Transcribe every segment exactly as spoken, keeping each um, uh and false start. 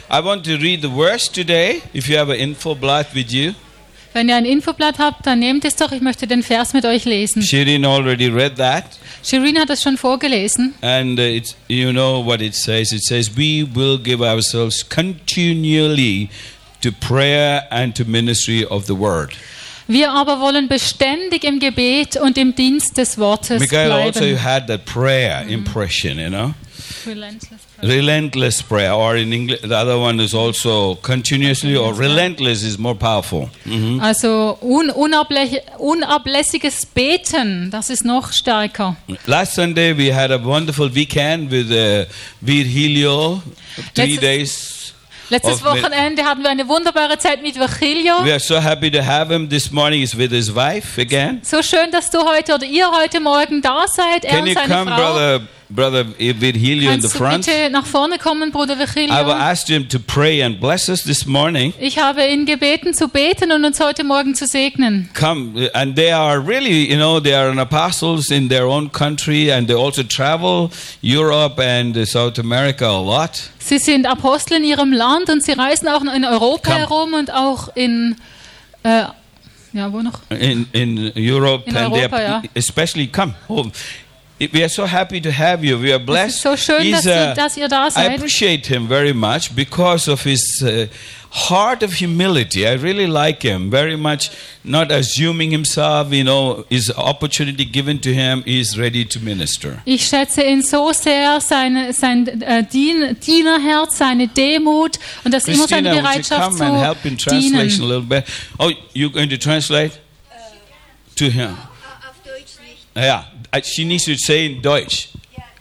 I want to read the verse today, if you have an info blot with you. Wenn ihr ein Infoblatt habt, dann nehmt es doch. Ich möchte den Vers mit euch lesen. Shirin already read that. Shirin hat es schon vorgelesen. And uh, it's, you know what it says. It says, we will give ourselves continually to prayer and to ministry of the word. Wir aber wollen beständig im Gebet und im Dienst des Wortes Michael also bleiben. had that prayer impression, you know. Relentless prayer. Relentless prayer, or in English, the other one is also continuously, or relentless is more powerful. Mhm. Also un unablä unablässiges Beten, das ist noch stärker. Last Sunday we had a wonderful weekend with uh, Virgilio, three Letztes- days. Letztes Of me- Wochenende hatten wir eine wunderbare Zeit mit Virgilio. We are so happy to have him this morning. He's with his wife again. So schön, dass du heute oder ihr heute Morgen da seid, er Can und you seine come, Frau. brother, brother Virgilio in the Kannst du front? bitte nach vorne kommen, Bruder I will Virgilio? ask him to pray and bless us this morning. Ich habe ihn gebeten zu beten und uns heute Morgen zu segnen. Come, and they are really, you know, they are an apostles in their own country, and they also travel Europe and uh, South America a lot. Sie sind Apostel in ihrem Land und sie reisen auch in Europa Komm. herum und auch in, äh, ja, wo noch? In in Europe, In and they Europa, are, ja. especially come home. We are so happy to have you. We are Es blessed. ist so schön, He's, dass, Sie, uh, dass ihr da I seid. appreciate him very much because of his uh, heart of humility. I really like him very much. Not assuming himself, you know, his opportunity given to him, he is ready to minister. Ich schätze ihn so sehr, seine, sein äh, Dien, Dienerherz, seine Demut und das immer seine Christina, would you Bereitschaft come and help zu in translation a dienen. little bit? Oh, you're going to translate to him? Auf Deutsch nicht. Yeah, I- she needs to say in Deutsch.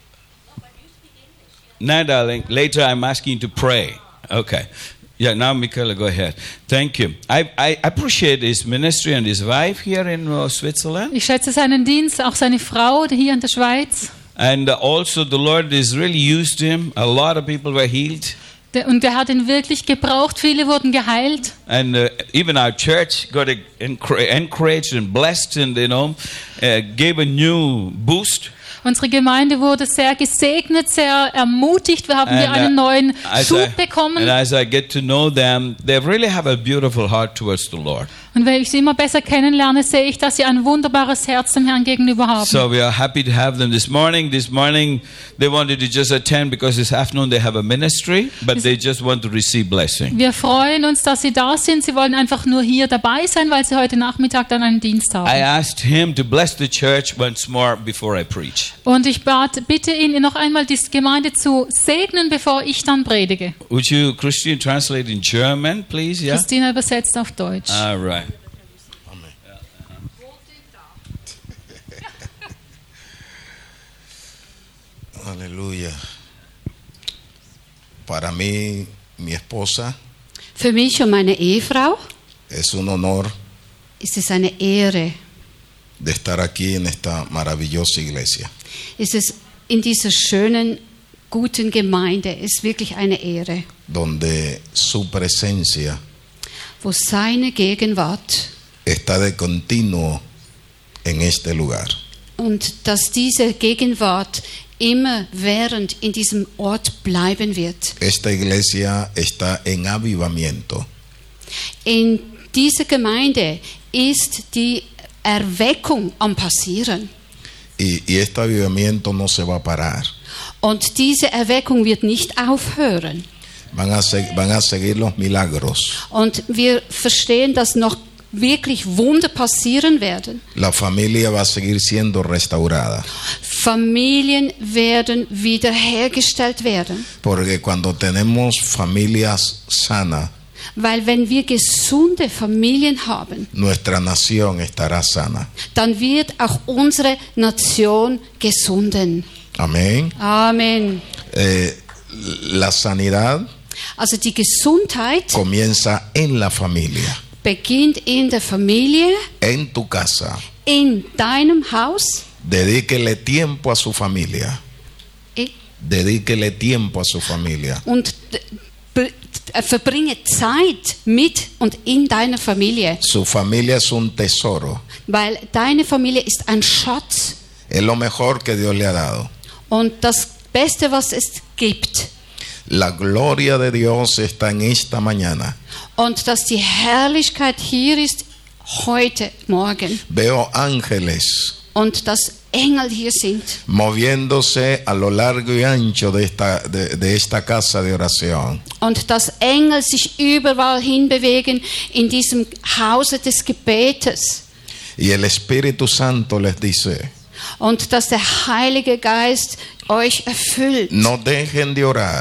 No, darling. Later, I'm asking you to pray. Okay. Yeah, now, Michaela, go ahead. Thank you. I, I appreciate his ministry and his wife here in uh, Switzerland. Ich schätze seinen Dienst, auch seine Frau hier in der Schweiz. And uh, also, the Lord has really used him. A lot of people were healed. Der- Und er hat ihn wirklich gebraucht. Viele wurden geheilt. And uh, even our church got encour- encouraged and blessed and, you know, uh, gave a new boost. Unsere Gemeinde wurde sehr gesegnet, sehr ermutigt. Wir haben hier And, einen uh, neuen as Schub I- bekommen. And as I get to know them, they really have a beautiful heart towards the Lord. Und wenn ich sie immer besser kennenlerne, sehe ich, dass sie ein wunderbares Herz dem Herrn gegenüber haben. So we are happy to have them this morning. This morning they wanted to just attend because this afternoon they have a ministry, but they just want to receive blessing. Wir freuen uns, dass sie da sind. Sie wollen einfach nur hier dabei sein, weil sie heute Nachmittag dann einen Dienst haben. I asked him to bless the church once more before I preach. Und ich bat, bitte ihn noch einmal die Gemeinde zu segnen, bevor ich dann predige. Would you, Christian, translate in German, please? Yeah. Christina übersetzt auf Deutsch. All right. Aleluya. Para mí, mi esposa, Für mich und meine Ehefrau es un honor ist es eine Ehre, de estar aquí en esta maravillosa iglesia. ist es in dieser schönen, guten Gemeinde, ist wirklich eine Ehre, Donde su presencia wo seine Gegenwart está de continuo en este lugar. und dass diese Gegenwart immerwährend in diesem Ort bleiben wird. Esta iglesia está en avivamiento. In dieser Gemeinde ist die Erweckung am passieren. Y, y este avivamiento no se va a parar. Und diese Erweckung wird nicht aufhören. Van a, se- van a seguir los milagros. Und wir verstehen, dass noch wirklich Wunder passieren werden. La familia va a seguir siendo restaurada. Familien werden wiederhergestellt werden. Porque cuando tenemos familias sanas, Weil wenn wir gesunde Familien haben, nuestra nación estará sana. dann wird auch unsere Nation gesunden. Amén. Amen. Eh, la sanidad Also die Gesundheit comienza en la familia, beginnt in der Familie, en tu casa. in deinem Haus. Dedíquele tiempo a su familia. eh, Dedíquele tiempo a su familia. Und d- be- äh, verbringe Zeit mit und in deiner Familie. Su familia es un tesoro. Weil deine Familie ist ein Schatz. Es lo mejor que Dios le ha dado. Und das Beste, was es gibt. La gloria de Dios está en esta mañana. und dass die Herrlichkeit hier ist heute Morgen Veo ángeles und dass Engel hier sind moviéndose a lo largo y ancho de esta, de, de esta casa de oración. und dass Engel sich überall hinbewegen in diesem Hause des Gebetes Y el Espíritu Santo les dice, und dass der Heilige Geist euch erfüllt. no dejen de orar,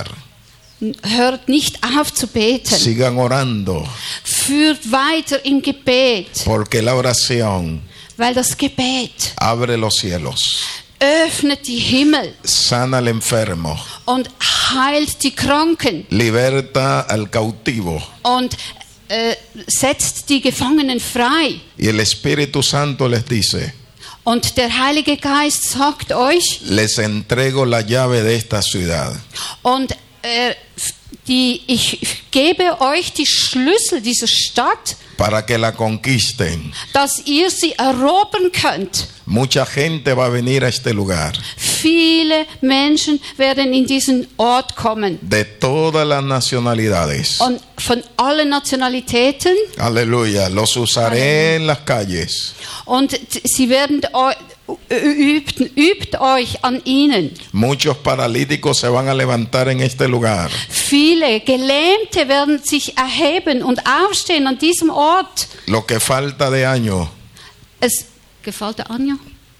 Hört nicht auf zu beten. sigan orando, Führt weiter im Gebet, porque la oración weil das Gebet abre los cielos, öffnet die Himmel sana al enfermo, und heilt die Kranken liberta al cautivo. und äh, setzt die Gefangenen frei. Y el Espíritu Santo les dice, Und der Heilige Geist sagt euch, les entrego la llave de esta ciudad. und äh, die, ich gebe euch die Schlüssel dieser Stadt, para que la conquisten. dass ihr sie erobern könnt. Mucha gente va a venir a este lugar, Viele Menschen werden in diesen Ort kommen. de todas las nacionalidades. Und von allen Nationalitäten. Aleluya, los usaré en las calles. Und sie werden eu- übt, übt euch an ihnen. Muchos paralíticos se van a levantar en este lugar. Viele Gelähmte werden sich erheben und aufstehen an diesem Ort. Lo que falta de año Es gefällt der Anja?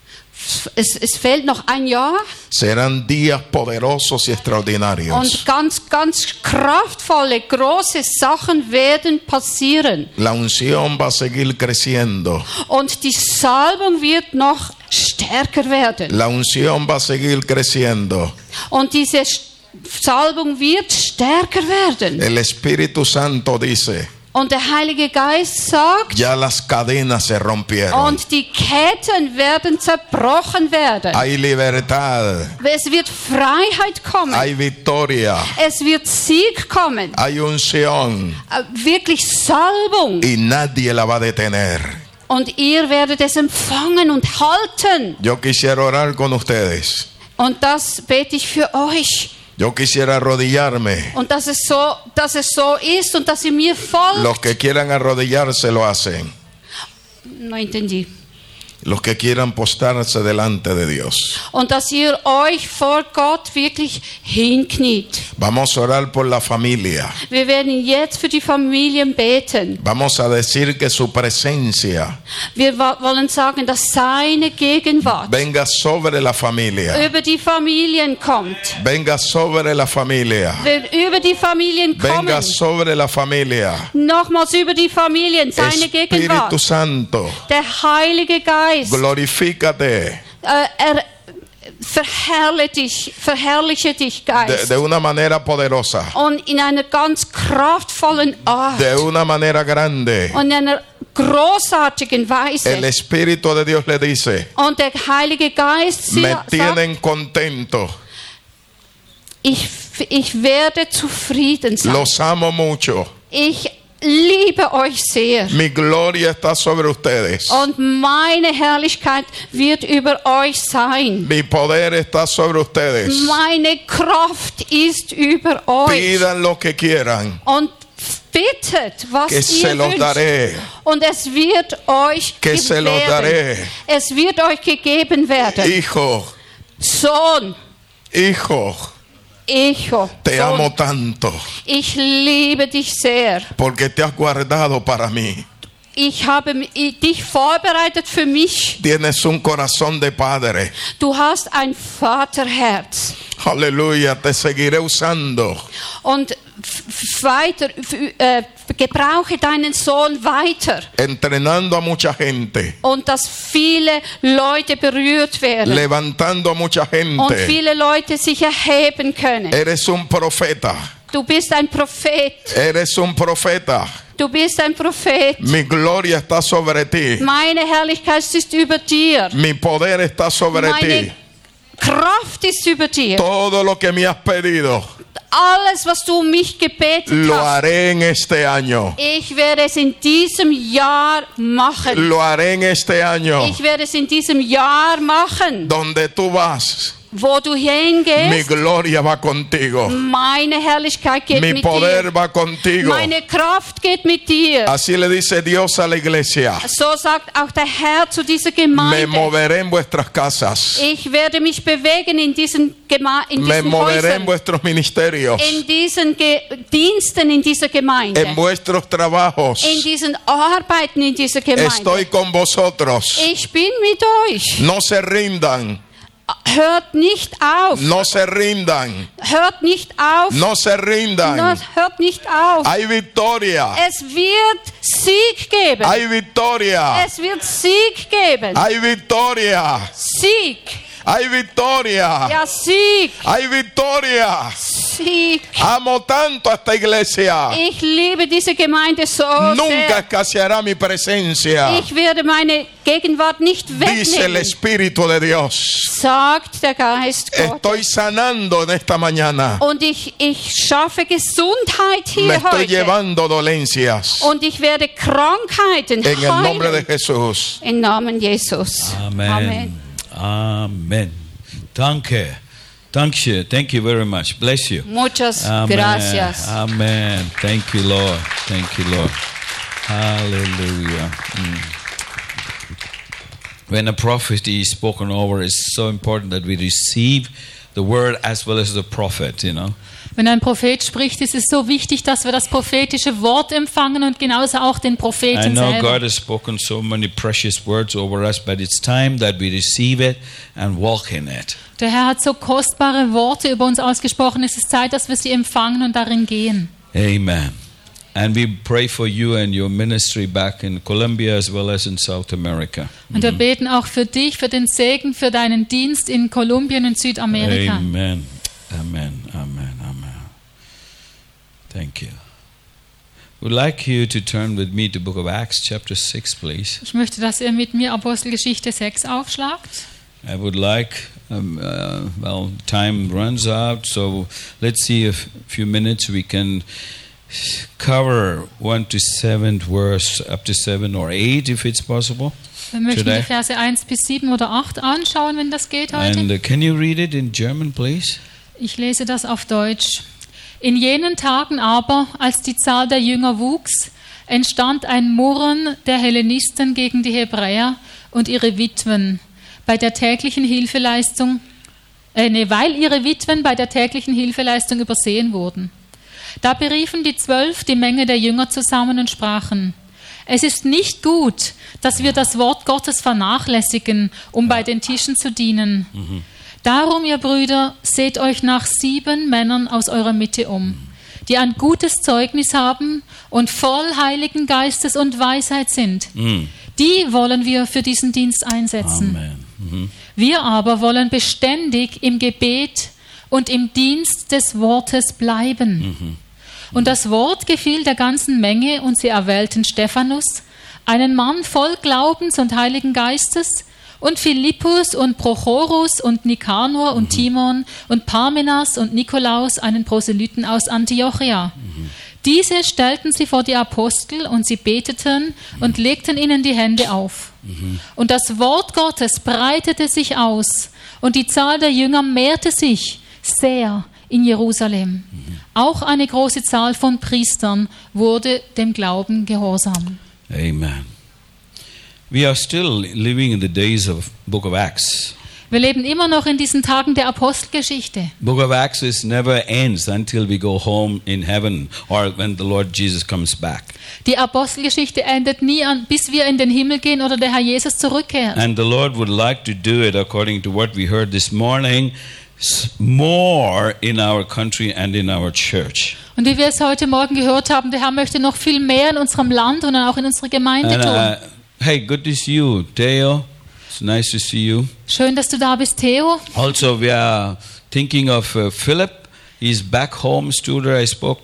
Es, es fehlt noch ein Jahr serán días poderosos y extraordinarios. und ganz, ganz kraftvolle, große Sachen werden passieren. La unción va a seguir creciendo. Und die Salbung wird noch stärker werden. La unción va a seguir creciendo. Und diese Salbung wird stärker werden. El Espíritu Santo dice, Und der Heilige Geist sagt, ya las cadenas se rompieron. und die Ketten werden zerbrochen werden. Hay libertad, Es wird Freiheit kommen. hay victoria, Es wird Sieg kommen. hay unción Äh, Wirklich Salbung. y nadie la va a detener. Und ihr werdet es empfangen und halten. Yo quisiera orar con ustedes. Und das bete ich für euch. Yo quisiera arrodillarme. Und dass es so, dass es so ist und dass ihr mir folgt. Los que quieran arrodillarse lo hacen. No entendí. Los que quieran postarse delante de Dios. Und dass ihr euch vor Gott wirklich hinkniet. Vamos a orar por la familia. Wir werden jetzt für die Familien beten. Vamos a decir que su presencia Wir wa- wollen sagen, dass seine Gegenwart venga sobre la familia. über die Familien kommt. Venga sobre la familia. Wird über die Familien kommen. Venga sobre la familia. Nochmals über die Familien, seine Gegenwart. Espíritu Santo, Der Heilige Geist, glorifícate äh, er verherrliche dich, verherrliche dich, de, Geist. de una manera poderosa, Und in einer ganz kraftvollen Art. de una manera grande. Und in einer großartigen El Weise. Espíritu de Dios le dice, Und der Heilige Geist sie- me sagt, tienen contento, ich, ich werde zufrieden sein. los amo mucho, Ich liebe euch sehr. mi gloria está sobre ustedes, Und meine Herrlichkeit wird über euch sein. mi poder está sobre ustedes. Meine Kraft ist über euch. Pidan lo que quieran, Und bittet, was que se ihr los wünscht. daré, Und es wird euch que se los gegeben. daré. Es wird euch gegeben werden. Hijo, Sohn, hijo, Echo, te Sohn, amo tanto, ich liebe dich sehr. porque te has guardado para mí. Ich habe mi- dich vorbereitet für mich. Tienes un corazón de padre. Du hast ein Vaterherz. Aleluya, te seguiré usando. Und f- f- weiter, f- äh, gebrauche deinen Sohn weiter. Entrenando a mucha gente, Und dass viele Leute berührt werden. levantando a mucha Und gente. viele Leute sich erheben können. Eres un profeta, Du bist ein Prophet. eres un profeta. Du bist ein Prophet. Mi gloria está sobre ti, Meine Herrlichkeit ist über dir. mi poder está sobre ti. Meine Kraft ist über dir. Todo lo que me has pedido, Alles, was du um mich gebetet lo hast, haré en este año. ich werde es in diesem Jahr machen. Lo haré en este año. Ich werde es in diesem Jahr machen. Donde tú vas, Wo du Mi hingehst, gloria va contigo. meine Herrlichkeit geht Mi mit poder dir. va contigo. Meine Kraft geht mit dir. Así le dice Dios a la iglesia. So sagt auch der Herr zu dieser Me Gemeinde. moveré en vuestras casas. Ich werde mich bewegen in diesen, Gema in Me diesen moveré en Häusern, vuestros ministerios. in diesen Ge Diensten in dieser Gemeinde, En vuestros trabajos. in diesen Arbeiten in dieser Gemeinde. Estoy con vosotros. Ich bin mit euch. No se rindan. Hört nicht auf. No se rindan. Hört nicht auf. No se No, rindan. hört nicht auf. Hay victoria. Es wird Sieg geben. Hay victoria. Es wird Sieg geben. Hay victoria. Sieg. Hay victoria. Ja, Sieg. Hay victoria. Sieg. Amo tanto a esta iglesia. Ich liebe diese Gemeinde so Nunca sehr. escaseará mi presencia. Ich werde meine Gegenwart nicht Dice el wegnehmen, Espíritu de Dios. sagt der Geist Gottes. Estoy sanando en esta mañana. Und ich, ich schaffe Gesundheit Me hier estoy heute. llevando dolencias. Und ich werde Krankheiten En el nombre de heilen. Jesús. Im Namen Jesus. Amen. Amen. Amen. Danke. Danke. Thank you very much. Bless you. Muchas Amen. gracias. Amen. Thank you, Lord. Thank you, Lord. Hallelujah. Mm. When a prophecy is spoken over, it's so important that we receive the word as well as the prophet, you know. Wenn ein Prophet spricht, ist es so wichtig, dass wir das prophetische Wort empfangen und genauso auch den I Propheten know selber. God has spoken so many precious words over us, but it's time that we receive it and walk in it. Der Herr hat so kostbare Worte über uns ausgesprochen. Es ist Zeit, dass wir sie empfangen und darin gehen. Amen. And we pray for you and your ministry back in Colombia as well as in South America. Und wir beten auch für dich, für den Segen, für deinen Dienst in Kolumbien und Südamerika. Amen. Amen. Amen. Amen. Thank you. Would like you to turn with me to Book of Acts chapter six, please. Ich möchte, dass ihr mit mir Apostelgeschichte sechs aufschlagt. I would like, um, uh, well, time runs out, so let's see if a few minutes we can cover one to seven verse, up to seven or eight if it's possible. Wir möchten Today. die Verse eins bis sieben oder acht anschauen, wenn das geht heute. And uh, can you read it in German, please? Ich lese das auf Deutsch. In jenen Tagen aber, als die Zahl der Jünger wuchs, entstand ein Murren der Hellenisten gegen die Hebräer und ihre Witwen bei der täglichen Hilfeleistung, äh, nee, weil ihre Witwen bei der täglichen Hilfeleistung übersehen wurden. Da beriefen die Zwölf die Menge der Jünger zusammen und sprachen: Es ist nicht gut, dass wir das Wort Gottes vernachlässigen, um bei den Tischen zu dienen. Mhm. Darum, ihr Brüder, seht euch nach sieben Männern aus eurer Mitte um, die ein gutes Zeugnis haben und voll Heiligen Geistes und Weisheit sind. Mhm. Die wollen wir für diesen Dienst einsetzen. Amen. Mhm. Wir aber wollen beständig im Gebet und im Dienst des Wortes bleiben. Mhm. Und das Wort gefiel der ganzen Menge, und sie erwählten Stephanus, einen Mann voll Glaubens und Heiligen Geistes, und Philippus und Prochorus und Nikanor und mhm. Timon und Parmenas und Nikolaus, einen Proselyten aus Antiochia. Mhm. Diese stellten sie vor die Apostel, und sie beteten und legten ihnen die Hände auf. Mhm. Und das Wort Gottes breitete sich aus, und die Zahl der Jünger mehrte sich sehr in Jerusalem. Mhm. Auch eine große Zahl von Priestern wurde dem Glauben gehorsam. Amen. We are still living in the days of Book of Acts. Wir leben immer noch in diesen Tagen der Apostelgeschichte. Book of Acts is never ends until we go home in heaven or when the Lord Jesus comes back. Die Apostelgeschichte endet nie an, bis wir in den Himmel gehen oder der Herr Jesus zurückkehrt. And the Lord would like to do it according to what we heard this morning, more in our country and in our church. Und wie wir es heute Morgen gehört haben, der Herr möchte noch viel mehr in unserem Land und auch in unserer Gemeinde And, tun. uh, hey, good to see you, Theo. It's nice to see you. Schön, dass du da bist, Theo. Also, we are thinking of uh, Philip. He's back home, Studer. I spoke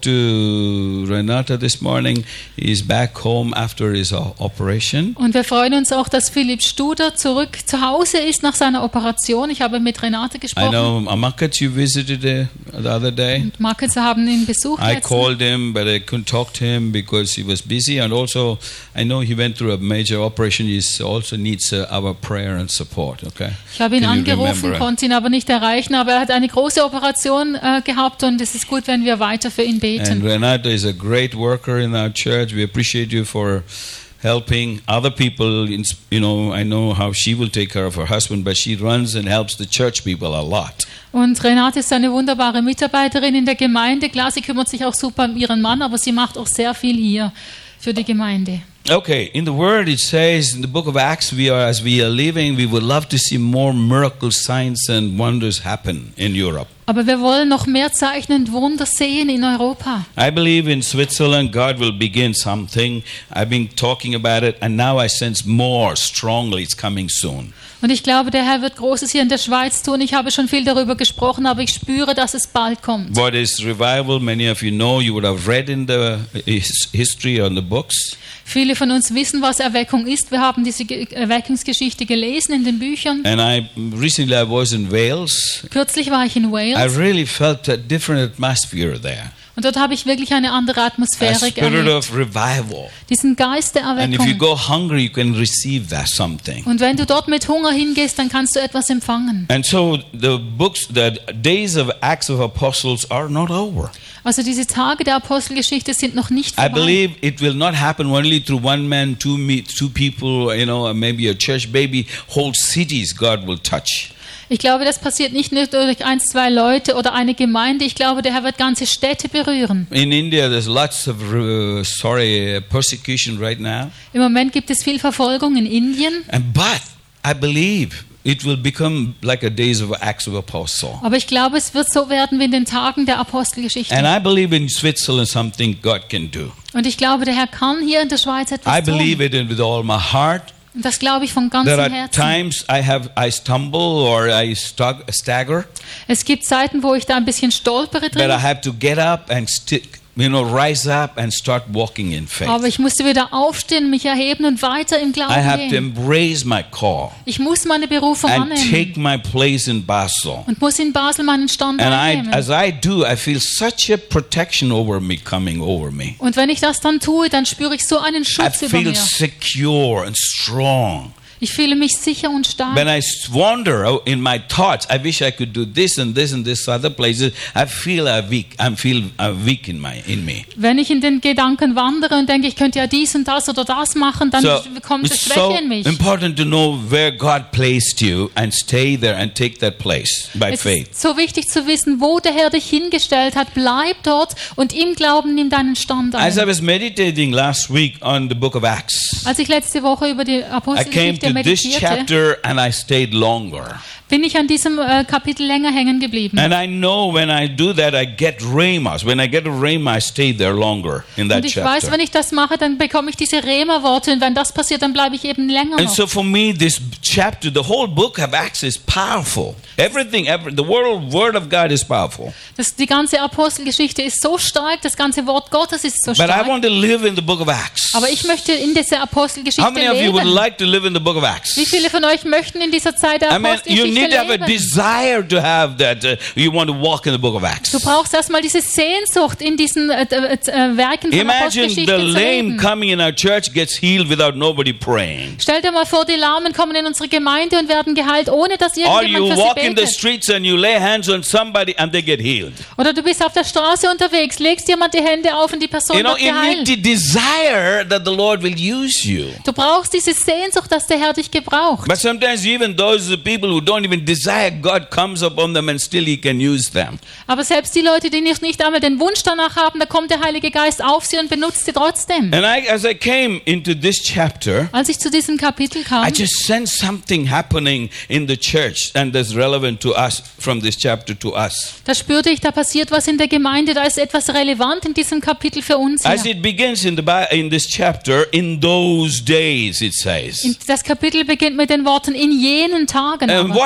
to Renata this morning. He's back home after his o- operation. Und wir freuen uns auch, dass Philipp Studer zurück zu Hause ist nach seiner Operation. Ich habe mit Renate I gesprochen. know Amakat you visited uh, the other day. Markus haben ihn besucht. I letzten- called him, but I couldn't talk to him because he was busy. And also, I know he went through a major operation. He also needs uh, our prayer and support. Okay. Ich habe ihn Can you angerufen, remember? konnte ihn aber nicht erreichen, aber er hat eine große Operation äh, gehabt und es ist gut, wenn wir weiter für ihn And beten. Renata is a great worker in our church. We appreciate you for helping other people. In, you know, I know how she will take care of her husband, but she runs and helps the church people a lot. Und Renate ist eine wunderbare Mitarbeiterin in der Gemeinde. Klar, sie kümmert sich auch super um ihren Mann, aber sie macht auch sehr viel hier für die Gemeinde. Okay, in the Word it says in the book of Acts, we are as we are living, we would love to see more miracles, signs, and wonders happen in Europe. Aber wir wollen noch mehr Zeichen und Wunder sehen in Europa. I believe in Switzerland, God will begin something. I've been talking about it, and now I sense more strongly it's coming soon. Und ich glaube, der Herr wird Großes hier in der Schweiz tun. Ich habe schon viel darüber gesprochen, aber ich spüre, dass es bald kommt. What is revival? Many of you know, you would have read in the his- history or in the books. Viele von uns wissen, was Erweckung ist. Wir haben diese Ge- Erweckungsgeschichte gelesen in den Büchern. And I recently I was in Wales. Kürzlich war ich in I Wales really felt a different atmosphere there. und dort habe ich wirklich eine andere A Atmosphäre spirit erlebt. of revival. Diesen Geist der And if you Erweckung. go hungry, you can receive that something. Und wenn du dort mit Hunger hingehst, dann kannst du etwas empfangen. And so the books, the days of Acts of Apostles are not over. Also diese Tage der Apostelgeschichte sind noch nicht I vorbei. believe it will not happen only through one man, two me, two people, you know, maybe a church, maybe whole cities God will touch. Ich glaube, das passiert nicht nur durch ein, zwei Leute oder eine Gemeinde. Ich glaube, der Herr wird ganze Städte berühren. In India, there's lots of, uh, sorry, uh, persecution right now. Im Moment gibt es viel Verfolgung in Indien. And but I believe it will become like a days of Acts of Apostles. Aber ich glaube, es wird so werden wie in den Tagen der Apostelgeschichte. And I believe in Switzerland something God can do. Und ich glaube, der Herr kann hier in der Schweiz I etwas believe tun. it with all my heart. Und das glaube ich von There ganzem are Herzen. times I have I stumble or I stag- stagger, Es gibt Zeiten, wo ich da ein bisschen stolpere but I drin. have to get up and stick, you know, rise up and start walking in faith. Aber ich musste wieder aufstehen, mich erheben und weiter im I Glauben have to gehen. embrace my call Ich muss meine Berufung and annehmen take my place in Basel. und muss in Basel meinen Stand And I, einnehmen. as I do, I feel such a protection over me coming over me. Und wenn ich das dann tue, dann spüre ich so einen I Schutz über feel mir. secure and strong. Ich fühle mich sicher und stark. When I s- wander in my thoughts, I wish I could do this and this and this other places. I feel a weak. I feel a weak in my in me. Wenn ich in den Gedanken wandere und denke, ich könnte ja dies und das oder das machen, dann So kommt eine it's Schwäche so in mich. important to know where God placed you and stay there and take that place by Es faith. ist so wichtig zu wissen, wo der Herr dich hingestellt hat. Bleib dort und im Glauben nimm deinen Stand As I ein. was meditating last week on the book of Acts, Als ich letzte Woche über die I came Apostelgeschichte to this meditierte, chapter and I stayed longer. bin ich an diesem äh, Kapitel länger hängen geblieben. And I know when I do that, I get rhemas. When I get a rhema, I stay there longer in that Und ich weiß, chapter. wenn ich das mache, dann bekomme ich diese Rema-Worte und wenn das passiert, dann bleibe ich eben länger And noch. so for me, this chapter, the whole book of Acts is powerful. Everything, every, the word, word of God is powerful. Das, die ganze Apostelgeschichte ist so stark, das ganze Wort Gottes ist so But I stark. want to live in the book of Acts. Aber ich möchte in dieser How Apostelgeschichte many of you would leben. like to live in the book of Acts? Wie viele von euch möchten in dieser Zeit der I mean, you Apostelgeschichte need to have a leben? desire to have that. Uh, you want to walk in the book of Acts. Du brauchst erstmal diese Sehnsucht, in diesen äh, äh, äh, Werken von Imagine Apostelgeschichte the zu lame leben. coming in our church gets healed without nobody praying. Stell dir mal vor, die Lahmen kommen in unsere Gemeinde und werden geheilt, ohne dass Or you irgendjemand für walk sie in the betet. streets and you lay hands on somebody and they get healed. Oder du bist auf der Straße unterwegs, legst jemand die Hände auf und die Person You know, wird you need geheilt. to desire that the Lord will use you. Du brauchst diese Sehnsucht, dass der Herr dich gebraucht. But sometimes even those people who don't even desire, God comes upon them and still He can use them. Aber selbst die Leute, die nicht, nicht einmal den Wunsch danach haben, da kommt der Heilige Geist auf sie und benutzt sie trotzdem. And I, as I came into this chapter, Als ich zu diesem Kapitel kam, I just sensed something happening in the church, and that's relevant to us from this chapter to us. da spürte ich, da passiert was in der Gemeinde, da ist etwas relevant in diesem Kapitel für uns As hier. it begins in the Bi- in this chapter, in those days, it says. Das Kapitel beginnt mit den Worten in jenen Tagen. And Aber. what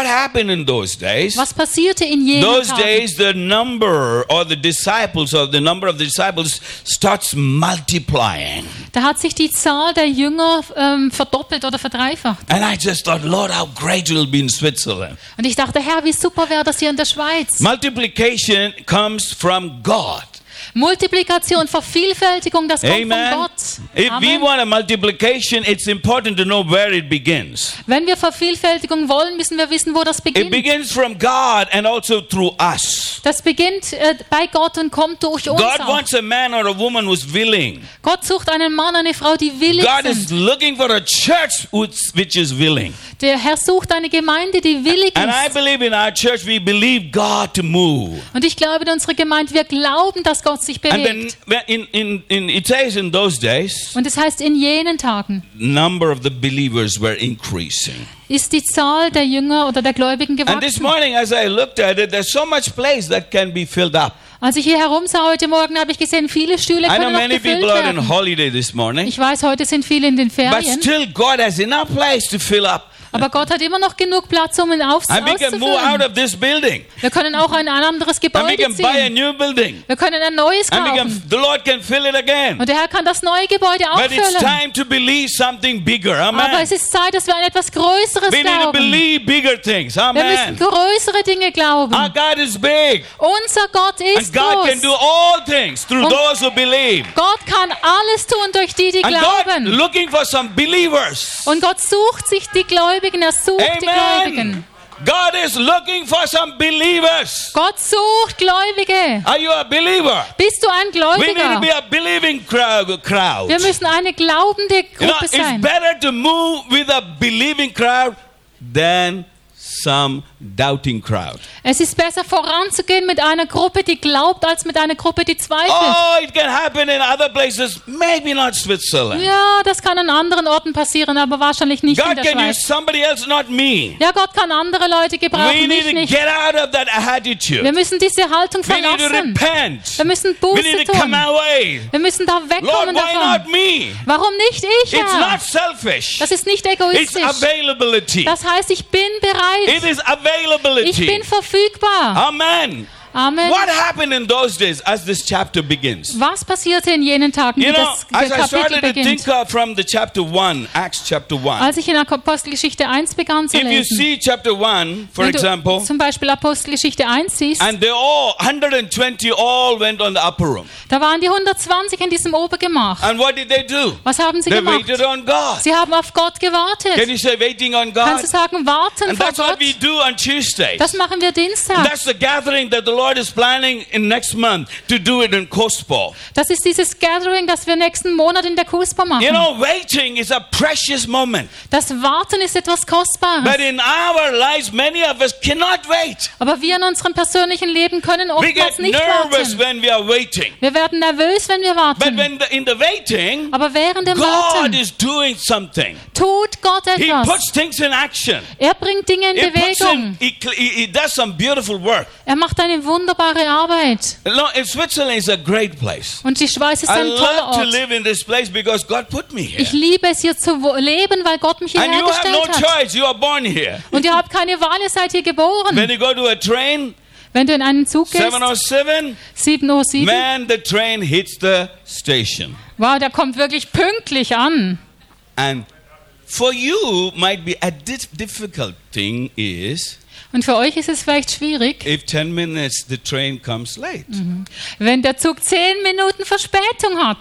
what happened in those days? Was passierte in jenen Those Tagen? days, the number or the disciples or the number of the disciples starts multiplying. Da hat sich die Zahl der Jünger ähm, verdoppelt oder verdreifacht. And I just thought, Lord, how great it will be in Switzerland. Und ich dachte, Herr, wie super wäre das hier in der Schweiz. Multiplication comes from God. Multiplikation, Vervielfältigung, das kommt Amen. von Gott. If we Amen. want a multiplication, it's important to know where it begins. Wenn wir Vervielfältigung wollen, müssen wir wissen, wo das It beginnt. begins from God and also through us. Das beginnt äh, bei Gott und kommt durch uns God auch. wants a man or a woman who's willing. Gott sucht einen Mann, eine Frau, die willig God is sind. looking for a church which which is willing. Der Herr sucht eine Gemeinde, die willig And I ist. believe in our church, we believe God to move. Und ich glaube in unsere Gemeinde, wir glauben, dass Gott sich And then bewegt. when in, in, in, it says in those days, Und es heißt, in jenen Tagen number of the believers were increasing. ist die Zahl der Jünger oder der Gläubigen And this gewachsen. morning, as I looked at it, there's so much place that can be filled up. Als ich hier herumsah heute Morgen, habe ich gesehen, viele Stühle I know können noch many gefüllt people are on werden. holiday this morning, Ich weiß, heute sind viele in den but Ferien, still God has enough place to fill up. aber Gott hat immer noch genug Platz, um ihn aufs- And we can move out auszufüllen. of this building. Wir können auch ein anderes And we Gebäude can buy a ziehen. new building. Wir können ein neues And we can, kaufen. the Lord can fill it again. Und der Herr kann das neue Gebäude But it's auffüllen. time to believe something bigger. Aber Amen. es ist Zeit, dass wir an etwas Größeres We need to glauben. believe bigger things. Wir müssen Amen. größere Dinge glauben. Our God is big. Unser Gott And ist God can do groß. all things through Und- those who believe. Gott kann alles tun durch die, die And God glauben. looking for some believers. Und Gott sucht sich die Gläubigen, er sucht die Gläubigen. Amen. God is looking for some believers. Gott sucht Gläubige. Are you a believer? Bist du ein We need to Gläubiger? be a believing crowd. crowd. Wir müssen eine glaubende You know, Gruppe it's sein. better to move with a believing crowd than some doubting crowd. Es ist besser voranzugehen mit einer Gruppe, die glaubt, als mit einer Gruppe, die zweifelt. Oh, it can happen in other places, maybe not Switzerland. Ja, das kann an anderen Orten passieren, aber wahrscheinlich nicht in God der can use Schweiz. somebody else, not me. Ja, Gott kann andere Leute We gebrauchen, need mich to nicht. get out of that attitude. Wir müssen diese Haltung We need to verlassen. repent. Wir müssen We Buße need to come tun. away. Wir müssen da Lord, wegkommen why not davon. me? Warum nicht ich, It's Herr? not selfish. Das ist nicht It's egoistisch. availability. Das heißt, ich bin It bereit. is Ich availability. bin verfügbar. Amen. Amen. What happened in those days as this chapter begins? Was passierte in jenen Tagen, You wie know, das as I Kapitel started to beginnt? think uh, from the chapter one, Acts chapter one. Als ich in Apostelgeschichte eins begann zu If you lesen, see chapter one, for wenn du example, zum Beispiel Apostelgeschichte eins siehst, and they all, one hundred twenty all went on the upper room. da waren die hundertzwanzig in diesem Obergemach. And what did they do? Was haben sie They gemacht? waited on God. Sie haben auf Gott Can gewartet. you say waiting on Kannst God? du sagen, warten And vor that's what Gott? we do on Tuesdays. Das machen wir Dienstag. That's the gathering that the Lord is planning in next month to do it in Kospo. Das ist dieses Gathering, das wir nächsten Monat in der Kuspa You machen. know, waiting is a precious moment. Das Warten ist etwas But Kostbares. in our lives, many of us cannot wait. Aber wir in unserem persönlichen Leben können We oftmals get nicht nervous warten. when we are waiting. Wir werden nervös, wenn wir But warten. when the, in the waiting, Aber während dem God Warten is doing something. tut Gott He etwas. puts things in action. Er bringt Dinge in He puts in, Bewegung. he, cl- he, he does some beautiful work. Er macht eine wunderbare Arbeit. No, in Switzerland is a great place. Und die Schweiz ist I ein toller love to Ort. live in this place because God put me here. Ich liebe es hier zu wo- leben, weil Gott mich And hierher you have no gestellt hat. choice. You are born here. Und ihr habt keine Wahl, ihr seid hier When geboren. you go to a train, Wenn du in einen Zug gehst, seven oh seven, sieben Uhr sieben, man, the train hits the station. wow, der kommt wirklich pünktlich an. And for you, might be a di- difficult thing is Und für euch ist es vielleicht schwierig, if ten minutes the train comes late, wenn der Zug zehn Minuten Verspätung hat.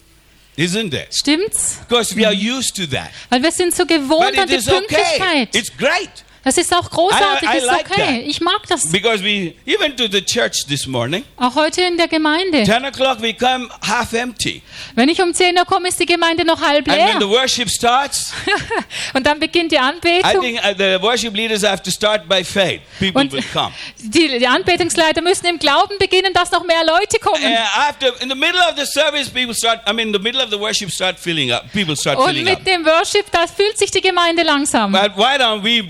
isn't it? Stimmt's? Because we are used to that. Weil wir sind so But gewohnt an it die is okay. Pünktlichkeit. It's great. Das ist auch großartig, I- I ist like okay. that. Ich mag das. Because we, even to the church this morning, Auch heute in der Gemeinde. ten o'clock we come half empty. Wenn ich um zehn Uhr komme, ist die Gemeinde noch halb And when the leer. worship starts, Und dann beginnt die I Anbetung. think uh, the worship leaders have to start by faith. People Und will come. die, die Anbetungsleiter müssen im Glauben beginnen, dass noch mehr Leute kommen. Uh, after, in the middle of the service, people start, I mean, in the middle of the worship start filling up. People start Und filling up. mit dem Worship, da fühlt sich die Gemeinde langsam. But why don't we come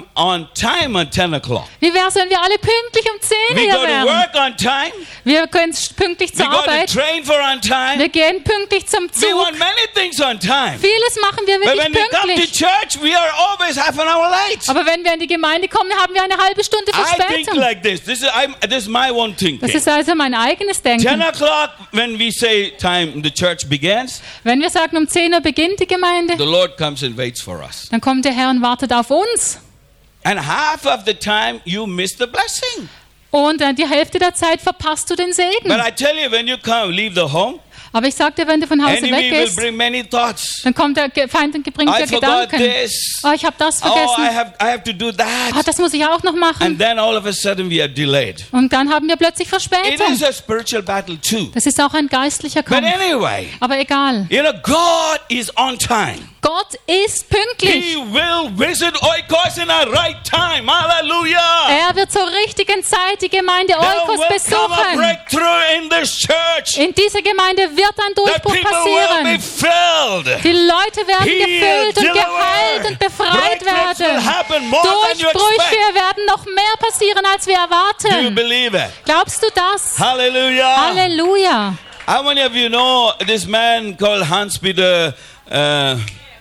on time at ten o'clock? Wie wäre es, wenn wir alle pünktlich um zehn We hier go to wären? work on time. Wir können pünktlich We zur go to Arbeit. train for on time. Wir gehen pünktlich zum We want Zug. many things on time. Vieles machen wir But wirklich when we come to pünktlich. church, we are always half an hour late. Aber wenn wir in die Gemeinde kommen, haben wir eine halbe Stunde I think Verspätung. like this. This is, I'm, this is my one thinking. Das ist also mein eigenes ten Denken. o'clock, when we say time the church begins, Wenn wir sagen, um zehn Uhr beginnt die Gemeinde, the Lord comes and waits for us. dann kommt der Herr und wartet auf uns. And half of the time, you miss the blessing. Und äh, die Hälfte der Zeit verpasst du den Segen. But I tell you, when you come, leave the home, Aber ich sagte, wenn du von Hause enemy weg will gehst, bring many thoughts. dann kommt der Ge- Feind und bringt I dir forgot Gedanken. this. Oh, ich habe das Oh, I vergessen. have, I have to do Oh, that. das muss ich auch noch machen. And then all of a sudden, we are delayed. Und dann haben wir plötzlich It Verspätung. is a spiritual battle too. Das ist auch ein geistlicher But Kampf. anyway, Aber egal. you know, God is on time. Gott ist pünktlich. He will visit Oikos in a right time. Hallelujah. Er wird zur richtigen Zeit die Gemeinde There Oikos will come a besuchen. breakthrough in this church. In dieser Gemeinde wird ein The Durchbruch people will be passieren. filled. Die Leute werden Healed, gefüllt und delivered. geheilt und befreit Breakthroughs will werden. happen more than you Durchbrüche expect. werden noch mehr passieren, als wir Do you erwarten. believe it? Glaubst du das? Hallelujah. Halleluja. How many of you know this man called Hans-Peter uh,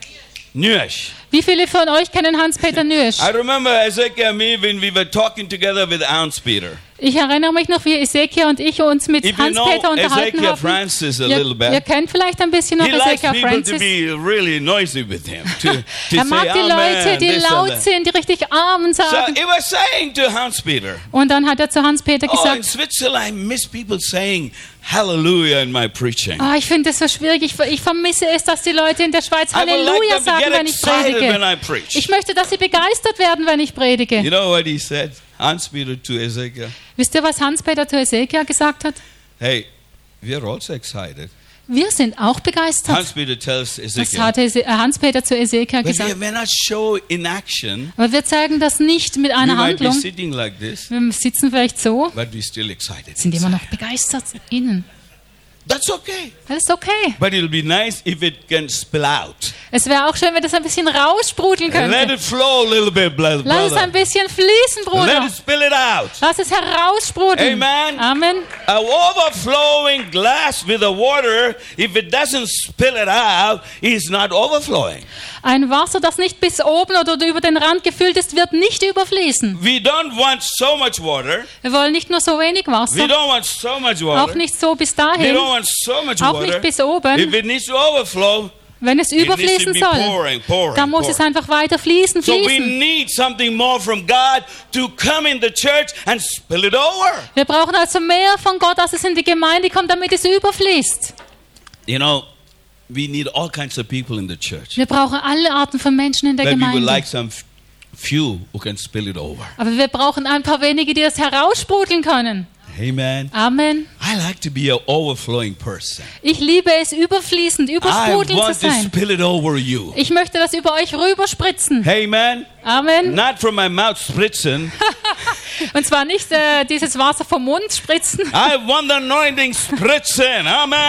Nuesch? Wie viele von euch kennen Hans-Peter Nürsch? I remember Ezekiel and me when we were talking together with Hans-Peter. Ich erinnere mich noch, wie Ezekiel und ich uns mit If you Hans-Peter know unterhalten Ezekiel haben. Francis a Ihr, little bit, ihr kennt vielleicht ein bisschen noch he likes Ezekiel people to Francis. be really noisy with him. To, to Er say, mag die Amen, Leute, die this and laut that. sind, die richtig Amen So sagen. he was saying to Hans-Peter, Und dann hat er zu Hans-Peter oh, in gesagt, Switzerland I miss people saying hallelujah in my preaching. oh, ich finde das so schwierig. Ich, ich vermisse es, dass die Leute in der Schweiz I would like Halleluja them to sagen, get wenn ich excited when predige. I preach. Ich möchte, dass sie begeistert werden, wenn ich You predige. know what he said? Hans-Peter to Ezekiel. Wisst ihr, was Hans-Peter zu Ezekiel gesagt hat? Hey, we are also excited. Wir sind auch begeistert. Hans-Peter tells Das Ezekiel, hat Ese- äh, Hans-Peter zu Ezekiel but gesagt. we may not show in action. Aber wir zeigen das nicht mit We einer might be Handlung. sitting like this, Wir sitzen vielleicht so, but we're still excited. sind immer noch begeistert innen. That's okay. Das ist okay. But it'll be nice if it can spill out. Es wäre auch schön, wenn das ein bisschen raussprudeln Let könnte. it flow a little bit, bro- Lass es ein brother. bisschen fließen, Let Bruder. it spill it out. Lass es heraussprudeln. Amen. Amen. A overflowing glass with the water, if it doesn't spill it out, is not overflowing. Ein Wasser, das nicht bis oben oder über den Rand gefüllt ist, wird nicht überfließen. We don't want so much water. Wir wollen nicht nur so wenig We Wasser, don't want so much auch water. nicht so bis We dahin, don't want so much auch water. nicht bis If oben. it needs to overflow, Wenn es it needs to überfließen be soll, pouring, pouring, dann muss es pouring. einfach weiter fließen, So we fließen. need something more from God to come in the church and spill it over. Wir brauchen also mehr von Gott, als es in die Gemeinde kommt, damit es überfließt. You know, we need all kinds of people in the church. Wir brauchen alle Arten von Menschen in der But we would Gemeinde. like some f- few who can spill it over. Aber wir brauchen ein paar wenige, die das heraussprudeln können. Amen. Amen. I like to be an overflowing person. Ich liebe es, überfließend, I übersprudelnd zu want to sein. spill it over you. Ich möchte das über euch rüberspritzen. Amen. Amen. Not from my mouth spritzen. Und zwar nicht äh, dieses Wasser vom Mund spritzen. I want the anointing spritzen. Amen.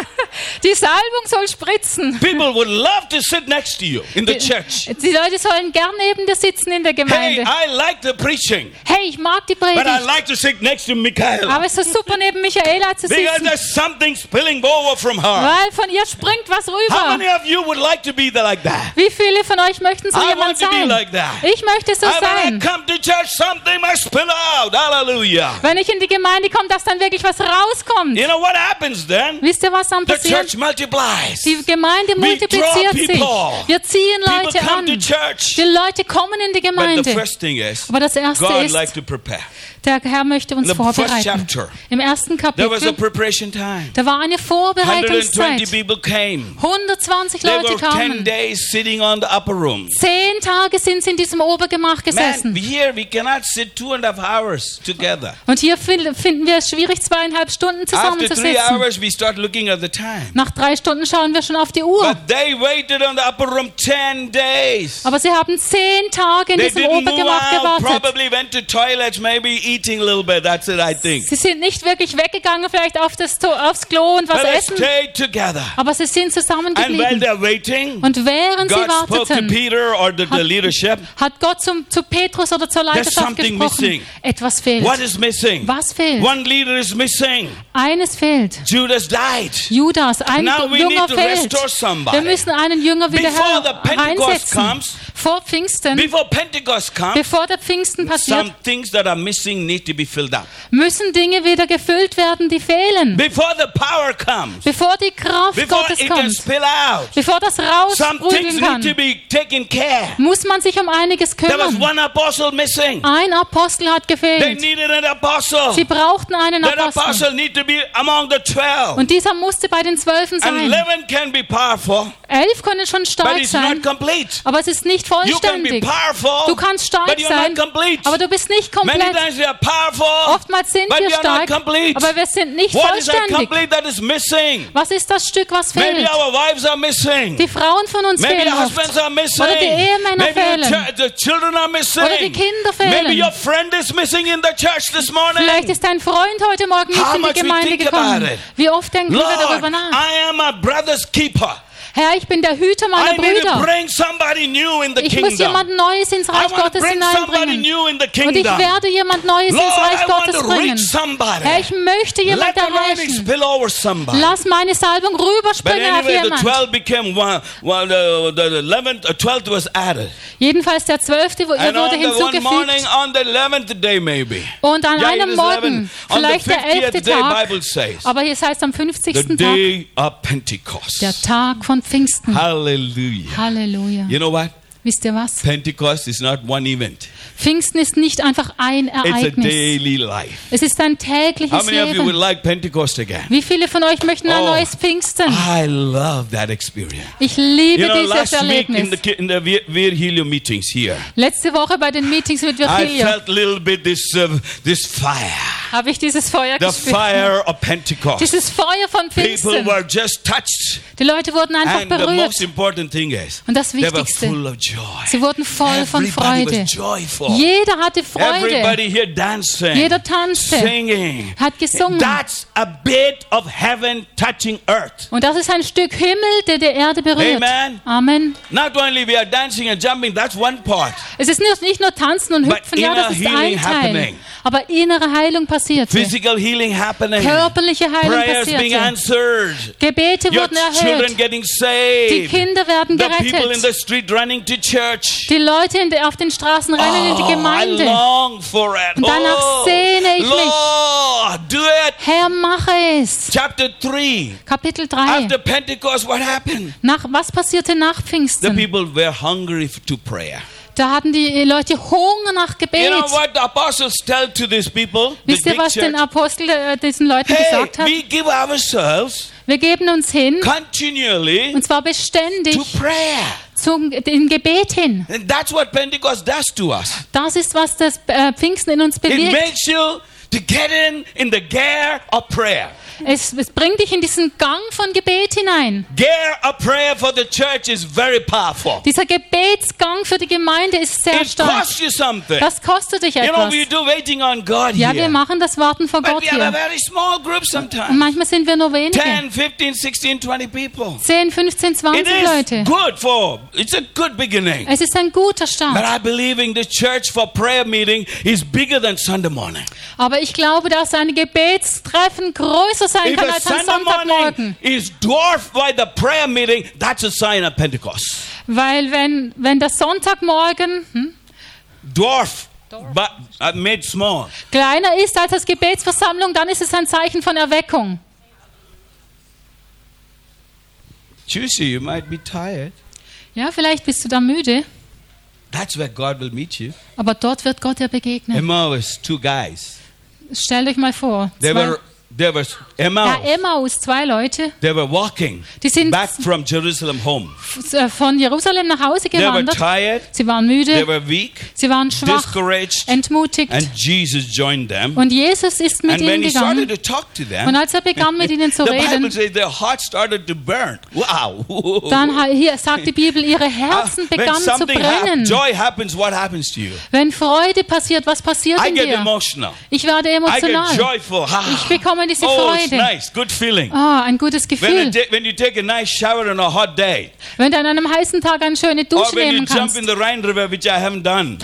Die Salbung soll spritzen. People would love to sit next to you in the Die, church. die Leute sollen gern neben dir sitzen in der Hey, Gemeinde. I like the preaching, Hey, ich mag die but I Predigt. like to sit next to Michaela Aber es ist super, neben Michaela zu because sitzen. there's something spilling over from her. Weil von ihr springt was How rüber. many of you would like to be like that? Wie viele von euch möchten so I jemand want to be sein? like that. Ich möchte so I, when I sein. come to church, something must spill out. Hallelujah. Wenn ich in die Gemeinde komme, dass dann wirklich was rauskommt. You know what happens then? Wisst ihr, was dann The passiert? church multiplies. Die Gemeinde We multipliziert draw sich. people. Wir ziehen People Leute come an. to church. Die Leute kommen in die But the Gemeinde. first thing is, Aber das Erste God ist, like to prepare. der Herr möchte uns The first vorbereiten. chapter, Im ersten there was a Kapitel, preparation time. da war eine one hundred twenty Vorbereitungszeit. people came. hundertzwanzig They Leute were ten kamen. days sitting on the upper room. Zehn Tage sind sie in diesem Obergemach Man, gesessen. here we cannot sit two and a half hours together. Und hier fin- finden wir es schwierig, zweieinhalb Stunden zusammen After zu three sitzen. hours, we start looking at the time. Nach drei Stunden schauen wir schon auf die Uhr. But they waited on the upper room ten days. Aber sie haben zehn Tage in They diesem didn't move Obergemach out, gewartet. probably went to toilets, maybe eating a little bit. That's it, I think. Sie sind nicht wirklich weggegangen, vielleicht auf das, To- aufs Klo und was But they essen, stayed together. aber sie sind And while zusammengeblieben. they're waiting, Und während sie God spoke to warteten, Peter or the, the leadership. hat Gott zum, zu Petrus oder zur Leiterschaft something gesprochen. missing. Etwas fehlt. What is missing? Was fehlt? One leader is missing. Eines fehlt. Judas died. Judas, ein Now we Jünger need to fehlt. restore somebody. Wir müssen einen Jünger wieder Before the her- Pentecost reinsetzen. comes, Vor Pfingsten, Before Pentecost comes, bevor der Pfingsten passiert, some things that are missing need to be filled up. müssen Dinge wieder gefüllt werden, die fehlen. Before the power comes, Bevor die Kraft before Gottes it can kommt, spill out, bevor das some things raussprudeln need to kann, be taken care. muss man sich um einiges There was kümmern. one apostle missing. Ein Apostel hat They gefehlt. needed an apostle. Sie brauchten einen That Apostel. apostle need to be among the twelve. Und dieser musste bei den Zwölfen And sein. eleven can be powerful, Elf können schon but stark it's not sein, complete. aber es ist nicht You can be vollständig. powerful, Du kannst stark but you're sein, not complete. aber du bist nicht Many komplett. times we are powerful, Oftmals sind but wir we are stark, not complete. aber wir sind nicht What is that vollständig. complete that is missing? Was ist das Stück, was Maybe fehlt? our wives are missing. Die Frauen von uns Maybe fehlen the husbands oft. are missing. Oder die Ehemänner Maybe the, fehlen. ch- the children are missing. Oder die Kinder Maybe fehlen. your friend is missing in the church this morning. Vielleicht ist dein Freund heute Morgen nicht How in much die we Gemeinde think gekommen. about it. Wie oft denken wir Lord, darüber nach? I am a brother's keeper. Herr, ich bin der Hüter meiner I need to Brüder. bring somebody new in the Ich muss kingdom. jemand Neues ins I Reich want to Gottes bring somebody hineinbringen. new in the Und ich kingdom. werde jemand Neues Lord, ins Reich I want Gottes to bringen. reach somebody. Herr, ich möchte Let jemand the anointing erreichen. spill over somebody. Lass meine Salbung But rüberspringen auf anyway, the jemand. twelve became one. Well, the, the eleventh, uh, twelfth was added. Jedenfalls der zwölfte wurde And on the one morning, hinzugefügt. on the eleventh day, maybe. Und an Yeah, it einem is Morgen, eleven. On the vielleicht der fiftieth elfte day, Tag, Bible says, aber hier heißt am the fünfzigsten Tag, day of Pentecost. der Tag von Pfingsten. Hallelujah. Halleluja. You know what? Wisst ihr was? Pentecost is not one event. Pfingsten ist nicht einfach ein It's a Ereignis. daily life. Es ist ein How tägliches many of you would Leben. like Pentecost again? Wie viele von euch möchten ein Oh. neues Pfingsten? I love that experience. Ich liebe You know, dieses last week in Erlebnis. the, ki- in the Vir- Virgilio meetings here, Letzte Woche bei den Meetings mit I Virgilio felt a little bit this, uh, this fire. habe ich dieses Feuer The gespürt. fire of Pentecost. Dieses Feuer von People Pfingsten. were just touched. Die Leute wurden einfach And the most berührt. important thing is, Und das they were Wichtigste, full of joy. sie wurden voll von Everybody Freude. was joyful. Jeder hatte Freude. Everybody here dancing, Jeder tanzte, singing. hat gesungen. That's a bit of heaven touching earth. Und das ist ein Stück Himmel, der die Erde berührt. Amen. Amen. Not only we are dancing and jumping, that's one part. Es ist nicht, nicht nur tanzen und But hüpfen, ja, das ist inner ein healing Teil. happening. Aber innere Heilung passierte. Physical healing happening. Körperliche Heilung Prayers being passierte. answered. Gebete Your wurden children erhört. getting Die saved. Kinder werden The people in gerettet. the street running to church. Die Leute in der, auf den Straßen rennen in die Oh, I Gemeinde. long for it. Und danach Oh, sehne ich mich. Lord, do it. Herr, mache es. Chapter three. Kapitel drei. After Pentecost, what happened? Nach, was passierte nach The Pfingsten? people were hungry f- to prayer. Da hatten die Leute Hunger nach Gebet. You know what the apostles tell to these people, the Wisst ihr, big was den church? Apostel äh, diesen Leuten Hey, gesagt hat? we give ourselves Wir geben uns hin, continually und zwar beständig, to prayer. zum in Gebet hin. And that's what Pentecost does to us. Das ist, was das äh, Pfingsten in uns It bewirkt. makes you to get in in the gear of prayer. Es, es bringt dich in diesen Gang von Gebet hinein. Gear of prayer for the church is very powerful. Dieser Gebetsgang für die Gemeinde ist sehr It stark. costs you something. Das kostet dich You know, etwas. we do waiting on God Ja, wir here. machen das Warten vor But Gott we have a hier. very small group Und sometimes. manchmal sind wir nur wenige. ten, fifteen, sixteen, twenty people. zehn, fünfzehn, It zwanzig is Leute. good for, it's a good beginning. Es ist ein guter But Start. I believe in the church for prayer meeting is bigger than Sunday morning. Aber ich glaube, dass ein Gebetstreffen größer sein If kann a als ein Sunday morning Sonntagmorgen. is dwarfed by the prayer meeting, that's a sign of Pentecost. Weil wenn, wenn der Sonntagmorgen hm, Dwarf, but uh, made small. kleiner ist als das Gebetsversammlung, dann ist es ein Zeichen von Erweckung. Choosy, you might be tired. Ja, vielleicht bist du da müde, That's where God will meet you. aber dort wird Gott dir begegnen. Emmaus, two guys. Stellt euch mal vor, They zwei, were There was Emmaus. Ja, Emmaus, zwei Leute, They were walking Die sind- back from Jerusalem home. f- äh, von Jerusalem nach Hause They were gewandert. tired. Sie waren They müde, were weak. sie waren schwach, Discouraged. entmutigt. And Jesus joined them. Und Jesus ist mit And when ihnen he started gegangen. to talk to them, Und als er begann, mit ihnen zu the reden, Bible says their hearts started to burn. Wow. dann ha- hier sagt die Bibel, ihre Herzen Ah, when begannen zu something hap- brennen. joy happens, what happens to you? Wenn Freude passiert, was passiert I in get dir? emotional. Ich werde I get emotional. joyful. Ah. Ich bekomme diese Oh, it's Freude. nice. Good feeling. Ah, ein gutes When, Gefühl. you ta- when you take a nice shower on a hot day, Wenn du an einem heißen Tag eine schöne or Dusche when you nehmen jump kannst. in the Rhine River, which I haven't done.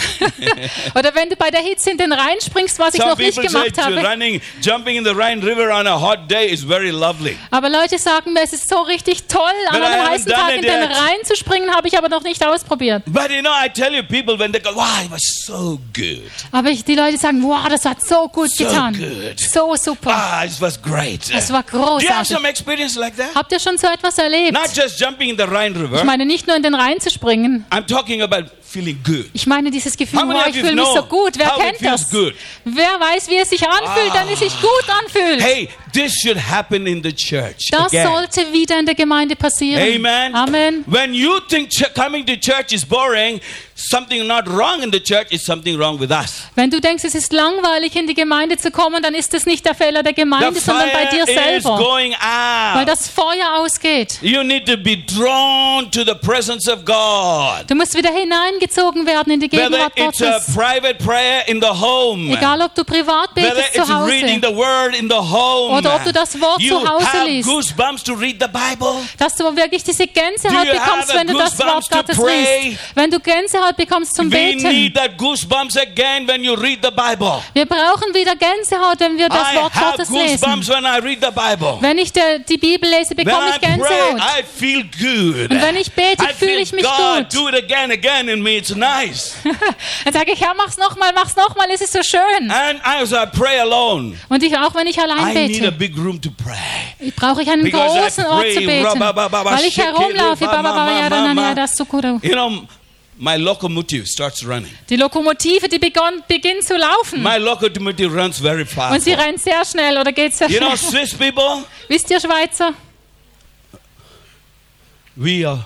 Oder wenn du bei der Hitze in den Rhein springst, was ich Some noch nicht people say gemacht to habe. running, jumping in the Rhine River on a hot day is very lovely. Aber Leute sagen mir, es ist so richtig toll, an But I einem haven't heißen done Tag it in den yet. Rhein zu springen, habe ich aber noch nicht ausprobiert. But you know, I tell you, people, when they go, wow, it was so good. Aber ich, die Leute sagen, wow, das hat so gut So getan. good. So super. Ah, it was great. Es war Do you have großartig. some experience like that? Habt ihr schon so etwas erlebt? Not just jumping in the Rhine Ich River. meine nicht nur in den Rhein zu springen. I'm talking about feeling good. Ich meine dieses Gefühl, How many wow, of ich you fühle mich know so gut. Wer how it kennt feels das? good? Wer weiß, wie es sich anfühlt, wenn es sich gut anfühlt? Hey, this should happen in the church. Das again. sollte wieder in der Gemeinde passieren. Amen. Amen. When you think ch- coming to church is boring, something not wrong in the church, is something wrong with us. Wenn du denkst, es ist langweilig, in die Gemeinde zu kommen, dann ist es nicht der Fehler der The Gemeinde, sondern bei dir fire is selber. going Weil out. das Feuer ausgeht. You need to be drawn to the presence of God. Du musst wieder hineingezogen werden in die Whether Gegenwart it's a Gottes. private prayer in the home, Egal, ob du privat whether betest it's zu reading Hause, the word in the home, Oder ob du das Wort you zu Hause have liest. goosebumps to read the Bible. dass du wirklich diese Gänsehaut Do you bekommst, have wenn du das goosebumps Wort to Gottes pray? liest. Wenn du Gänsehaut bekommst zum We Beten. need that goosebumps again when you read the Bible. Wir brauchen wieder Gänsehaut, wenn wir das I Wort have Gottes goosebumps lesen. when I read the Bible. Wenn ich der, die Bibel lese, When bekomme I ich pray, Gänsehaut. I feel good. Und wenn ich bete, I fühle feel ich mich God, gut. do it again, again in me. It's nice. Dann sage ich, Herr, mach's nochmal, mach's nochmal, es ist so schön. And as I pray alone, Und ich, auch wenn ich allein I need a bete, big room to pray. brauche ich einen Because I großen Ort pray, zu beten. rabababa, Weil ich shekele, herumlaufe. ba, ma, ma, ma, ma. Die You know, my locomotive starts running. Lokomotive, die begann, beginnt zu laufen. My locomotive runs very fast. Und sie rennt sehr schnell oder geht sehr You know, schnell. Swiss people, Wisst ihr, Schweizer? we are.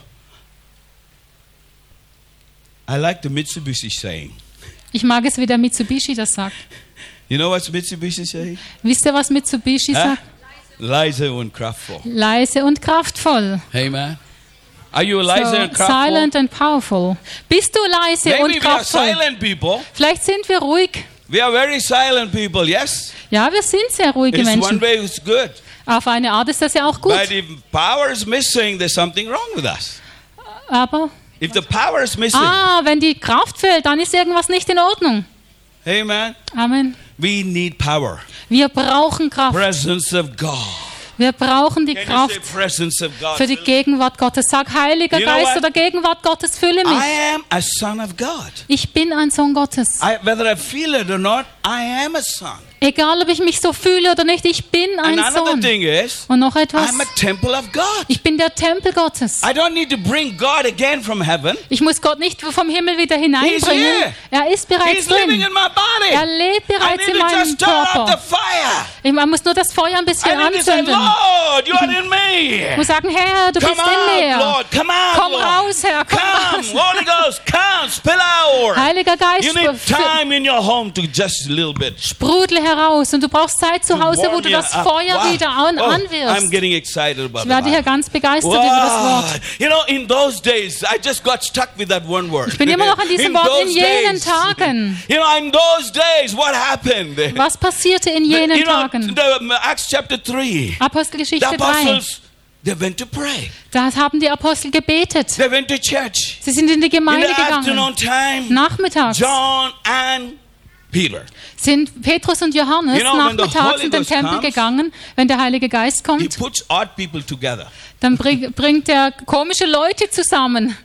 I like the Mitsubishi saying. Ich mag es, wie der Mitsubishi das sagt. You know what's Mitsubishi saying? Wisst ihr, was Mitsubishi Huh? sagt? Leise und kraftvoll. Leise und kraftvoll. Hey man. Are you leise So, and kraftvoll? silent and powerful. Bist du leise Maybe und we are kraftvoll? silent people. Vielleicht sind wir ruhig. We are very silent people, yes? Ja, wir sind sehr ruhige It's one Menschen. way it's good. Auf eine Art ist das ja auch gut. But if power is missing, there's something wrong with us. Aber, If the power is missing, ah, wenn die Kraft fehlt, dann ist irgendwas nicht in Ordnung. hey man, Amen. we need power. Wir brauchen Kraft. Presence of God. Wir brauchen die Can you Kraft say presence of God? für die Gegenwart Gottes. Sag, Heiliger You know Geist what? oder Gegenwart Gottes, fülle mich. I am a son of God. Ich bin ein Sohn Gottes. I, whether I feel it or not, I am a son. Egal, ob ich mich so fühle oder nicht, ich bin ein Another Sohn. thing is, Und noch etwas. I'm a temple of God. Ich bin der Tempel Gottes. I don't need to bring God again from heaven. Ich muss Gott nicht vom Himmel wieder He's hineinbringen. here. Er ist bereits He's living drin. in my body. Er lebt I bereits need in to meinem just turn up the Körper. fire. Ich, man muss nur das Feuer ein I bisschen need to say, anzünden. Lord, you are in Ich me. muss sagen, Herr, du Come bist in out, mir. Lord. Come out, Komm Lord. raus, Herr, komm Come, raus. Holy Ghost, come, spill out. Heiliger Geist, You need spr- time in your home to just a little bit. sprudle heraus. Und du brauchst Zeit zu Hause, wo warm du you das up. Feuer Wow. wieder an Oh, I'm anwirfst. getting excited about Ich the werde hier Bible. ganz begeistert über das Wow. Wort. You know, in those days, I just got stuck with that one word. Ich bin immer noch an diesem in Wort, those in jenen days, Tagen. You know, in those days, what happened? Was passierte in jenen you know, Tagen? the, Acts chapter three. The Apostelgeschichte drei. apostles, they went to pray. Da haben die Apostel gebetet. They went to church. Sie sind in die In Gemeinde the gegangen. afternoon time, Nachmittags John and Peter. sind Petrus und Johannes You know, when the nachmittags Holy in den Ghost Tempel comes, gegangen. Wenn der Heilige Geist He kommt, puts odd people together. dann bring, bringt er komische Leute zusammen.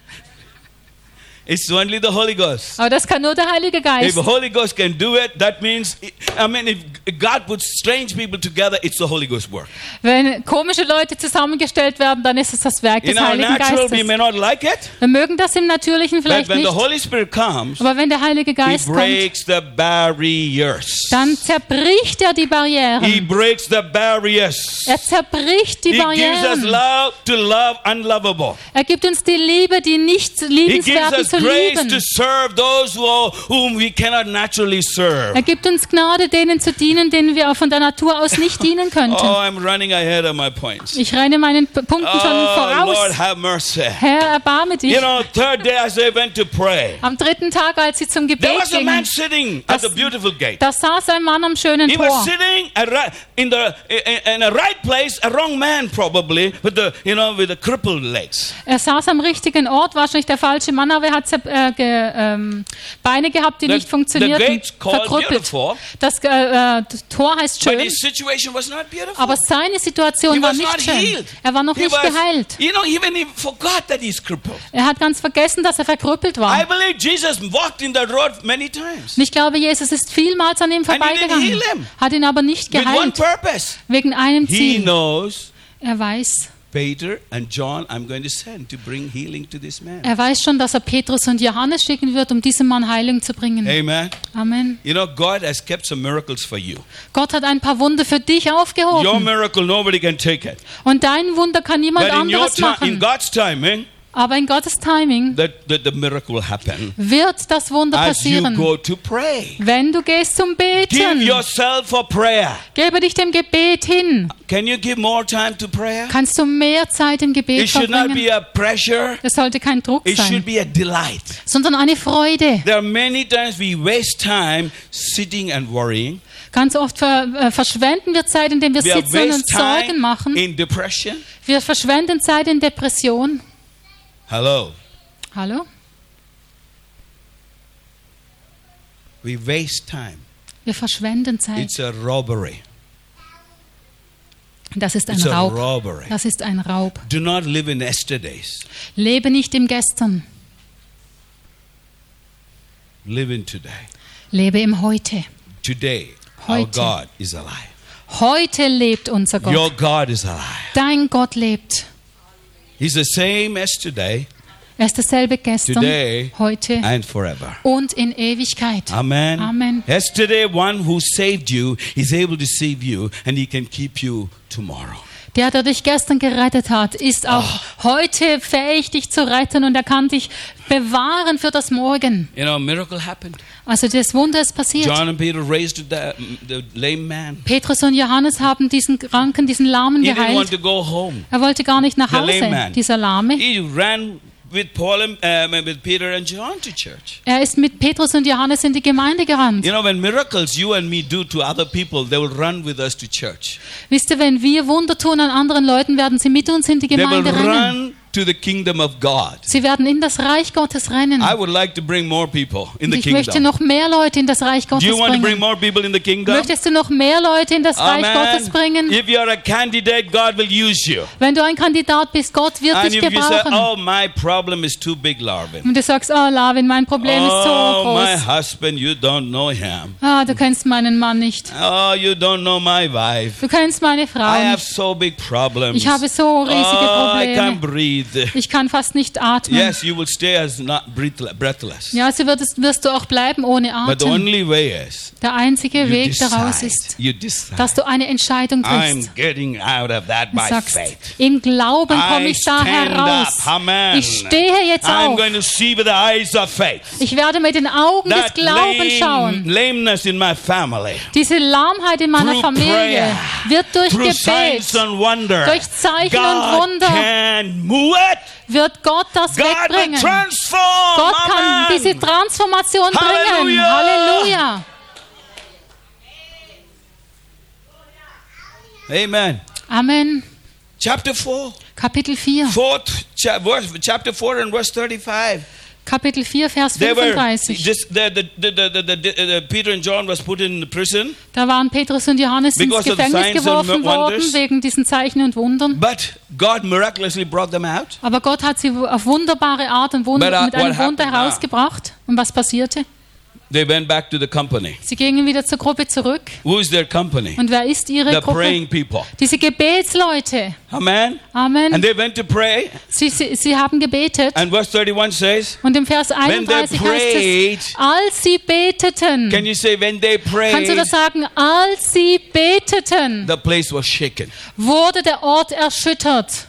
It's only the Holy Ghost. Aber das kann nur der Heilige If Geist. the Holy Ghost can do it, that means, I mean, if God puts strange people together, it's the Holy Ghost work. Wenn komische Leute zusammengestellt werden, dann ist es das Werk In des our Heiligen natural, we Geistes. may not like it, Wir mögen das im Natürlichen but vielleicht when the nicht, Holy Spirit comes, aber wenn der Heilige He Geist kommt, breaks the barriers. dann zerbricht er die He Barrieren. breaks the barriers. Er zerbricht die He gives us Barrieren. love to love unlovable. Er gibt uns die Liebe, die nicht He gives liebenswerten us zu grace to lieben. serve those who, whom we cannot naturally serve. Er gibt uns Gnade, denen zu dienen, denen wir auch von der Natur aus nicht dienen Oh, könnten. I'm running ahead of my points. Ich renne meinen P- Punkten schon Oh, Lord, voraus. have mercy. Herr, erbarme dich. You know, third day as they went to pray, Am dritten Tag, als sie zum there Gebet was a man gingen, sitting at Das- the beautiful gate. da saß ein Mann am schönen He was Tor. sitting at ri- in the in in a right place, a wrong man probably, with the you know with the crippled legs. Er saß am richtigen Ort, wahrscheinlich der falsche Mann, aber er hat äh, ge, ähm, Beine gehabt, die The- nicht the funktionierten, gate's called verkrüppelt. beautiful. Das äh, äh, das Tor heißt But schön, his situation was not beautiful. aber seine Situation He war was not nicht schön. healed. Er war noch He nicht was- geheilt. You know, even he forgot that he's crippled. Er hat ganz vergessen, dass er verkrüppelt I war. believe Jesus walked in that road many times Und ich glaube, Jesus ist vielmals an ihm he didn't vorbeigegangen, heal him. hat ihn aber nicht with one geheilt, purpose. wegen einem He Ziel. knows Er weiß, Peter and John I'm going to send to bring healing to this man. er weiß schon, dass er Petrus und Johannes schicken wird, um diesem Mann Heilung zu bringen. Amen. Amen. You know, God has kept some miracles for you. Gott hat ein paar Wunder für dich Your aufgehoben. miracle, nobody can take it. Und dein Wunder kann niemand But in your anderes time, in machen. God's timing, Aber in Gottes Timing that, that the miracle will happen wird das Wunder as you passieren. go to pray. Wenn du gehst zum Give Beten, yourself for prayer. gebe dich dem Gebet hin. Can you give more time to prayer? Kannst du mehr Zeit im Gebet It should not verbringen? be a pressure. Das sollte kein Druck It should sein, be a delight. sondern eine Freude. There are many times we waste time sitting and worrying. Ganz oft ver äh, verschwenden wir Zeit, indem wir We have sitzen und uns waste Sorgen time machen. in depression. Wir verschwenden Zeit in Depression. Hello. Hallo? We waste time. Wir verschwenden Zeit. It's a robbery. Das ist ein It's a Raub. robbery. Das ist ein Raub. Do not live in yesterdays. Lebe nicht im Gestern. Live in today. Lebe im Heute. Today, our Heute. God is alive. Heute lebt unser Gott. Your God is alive. Dein Gott lebt. He's the same yesterday, Er ist dasselbe gestern, today, heute and forever. und in Ewigkeit. Amen. Amen. Yesterday, one who saved you is able to save you, and he can keep you tomorrow. Der, der dich gestern gerettet hat, ist auch heute fähig, dich zu retten, und er kann dich bewahren für das Morgen. You know, a miracle happened. Also das Wunder ist passiert. John and Peter raised the, the lame man. Petrus und Johannes haben diesen Kranken, diesen Lahmen He didn't want geheilt. to go home. Er wollte gar nicht nach The lame Hause, man. dieser Lahme. He ran with Paul and uh, with Peter and John to church. Er ist mit Petrus und Johannes in die Gemeinde gerannt. You know, when miracles you and me do to other people, they will run with us to church. Wisst ihr, wenn wir Wunder tun an anderen Leuten, werden sie mit uns in die They will Gemeinde rennen. run to the kingdom of God. Sie werden in das Reich Gottes rennen. I would like to bring more people in Und the ich möchte kingdom. noch mehr Leute in das Reich Do Gottes you want to bring bringen. more people in the kingdom? Möchtest du noch mehr Leute in das Reich Gottes bringen? If you are a candidate, God will use you. Wenn du ein Kandidat bist, Gott wird And dich if you say, gebrauchen. oh, my problem is too big, Larvin. Und du sagst, oh Lavin, mein Problem ist so Oh, my groß. husband, you don't know him. Ah, du kennst meinen Mann nicht. Oh, you don't know my wife. Du kennst meine Frau I have nicht. so big problems. Ich habe so riesige Oh, I can't Probleme. breathe. Ich kann fast nicht atmen. Yes, you will stay as not breathle- breathless. Ja, so wirst, wirst du auch bleiben ohne But the Atem. only way is Der einzige you Weg daraus decide. ist, You decide. dass du eine Entscheidung I'm triffst. getting out of that Du by sagst, faith. im Glauben komme I ich da stand heraus. up. Amen. Ich stehe jetzt I'm auf. going to see with the eyes of faith. Ich werde mit den Augen des That Glaubens lame, schauen. lameness in my family. Diese Lahmheit in meiner Through Familie prayer, wird durch through Gebet, signs and wonder, durch Zeichen God und Wunder can move it. wird Gott das God will wegbringen. transform. Gott kann Amen. diese Transformation bringen. Halleluja. Halleluja. Amen. Amen. Chapter four. Kapitel vier. Fourth cha- verse, chapter four and verse thirty-five. Kapitel vier, Vers They were fünfunddreißig. just the, the, the, the, the, the, the Peter and John was put in prison, Da waren Petrus und Johannes ins Because of the Gefängnis signs and geworfen worden wonders. wegen diesen Zeichen und Wundern. but God miraculously brought them out. Aber Gott hat sie auf wunderbare Art und Wunder, But, uh, mit einem what Wunder happened now? herausgebracht. Und was passierte? They went back to the company. Sie gingen wieder zur Gruppe zurück. Who is their company? Und wer ist ihre The Gruppe? praying people. Diese Gebetsleute. Amen. Amen. And they went to pray. Sie, sie, sie haben gebetet. And verse thirty-one says, Und im Vers einunddreißig prayed, heißt es, als sie beteten. can you say when they Kannst du prayed, das sagen? Als sie beteten, the place was shaken. wurde der Ort erschüttert.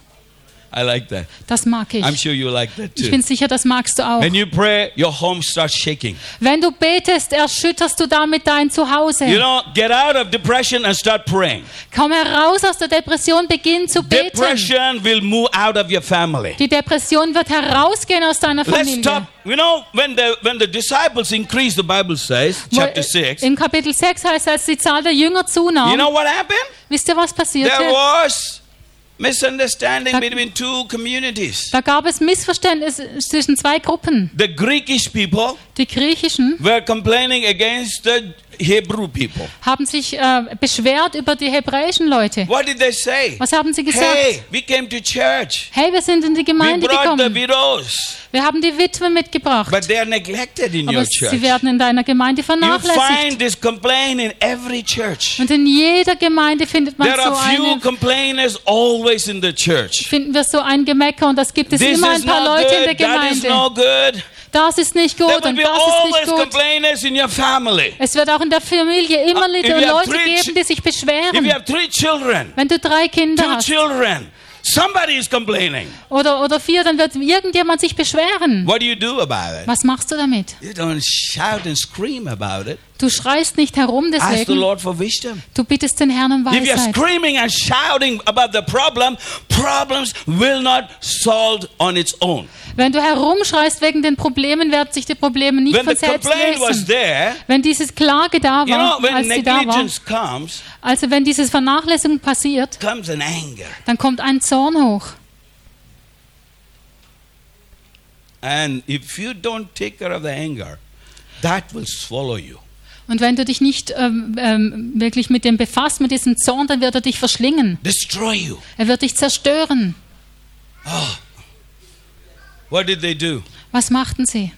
I like that. Das mag ich. I'm sure you like that Ich too. bin sicher, das magst du auch. When you pray, your home starts shaking. Wenn du betest, erschütterst du damit dein Zuhause. You know, get out of depression and start praying. Komm heraus aus der Depression, beginn zu beten. Depression will move out of your family. Die Depression wird herausgehen aus deiner Let's Familie. stop. You know, when the when the disciples increased, the Bible says, chapter six. Im Kapitel sechs heißt es, als die Zahl der Jünger zunahm. You know what happened? Wisst ihr, was passierte? There was misunderstanding Da- between two communities. Da gab es Missverständnisse zwischen zwei Gruppen. The Greekish people Die Griechischen were complaining against the Hebrew people. haben sich äh, beschwert über die hebräischen Leute. What did they say? Was haben sie gesagt? Hey, we came to church. Hey, wir sind in die We Gemeinde brought the gekommen. widows. Wir haben die Witwen mitgebracht. But they are neglected in Aber your sie church. werden in deiner Gemeinde You vernachlässigt. find this complaint in every church. Und in jeder Gemeinde findet man There so are few eine, complainers always in the church. finden wir so ein Gemecker und das gibt es This immer is ein paar not Leute in der good, that is Gemeinde. no good. Das ist nicht There gut will und be das ist always nicht gut. complainers in your family. Es wird auch in der Familie immer Uh, if wieder you have Leute three geben, die sich If you beschweren. have three children, Wenn du drei Kinder two hast children, somebody is complaining. oder, oder vier, dann wird irgendjemand sich beschweren. What do you do about it? Was machst du damit? You don't shout and scream about it. Du schreist nicht herum Ask the deswegen. Lord for wisdom. Du bittest den Herrn um If you're Weisheit. screaming and shouting about the problem, problems will not solve on its own. Wenn du herumschreist wegen den Problemen, werden sich die Probleme nicht When the von selbst complaint was lösen. there, Wenn dieses Klage da you know, war, when als sie da war, negligence comes, also wenn diese Vernachlässigung passiert, comes an anger. dann kommt ein Zorn hoch. And if you don't take care of the anger, that will swallow you. Und wenn du dich nicht ähm, ähm, wirklich mit dem befasst, mit diesem Zorn, dann wird er dich verschlingen. Destroy you. Er wird dich zerstören. What did they do? Was machten sie?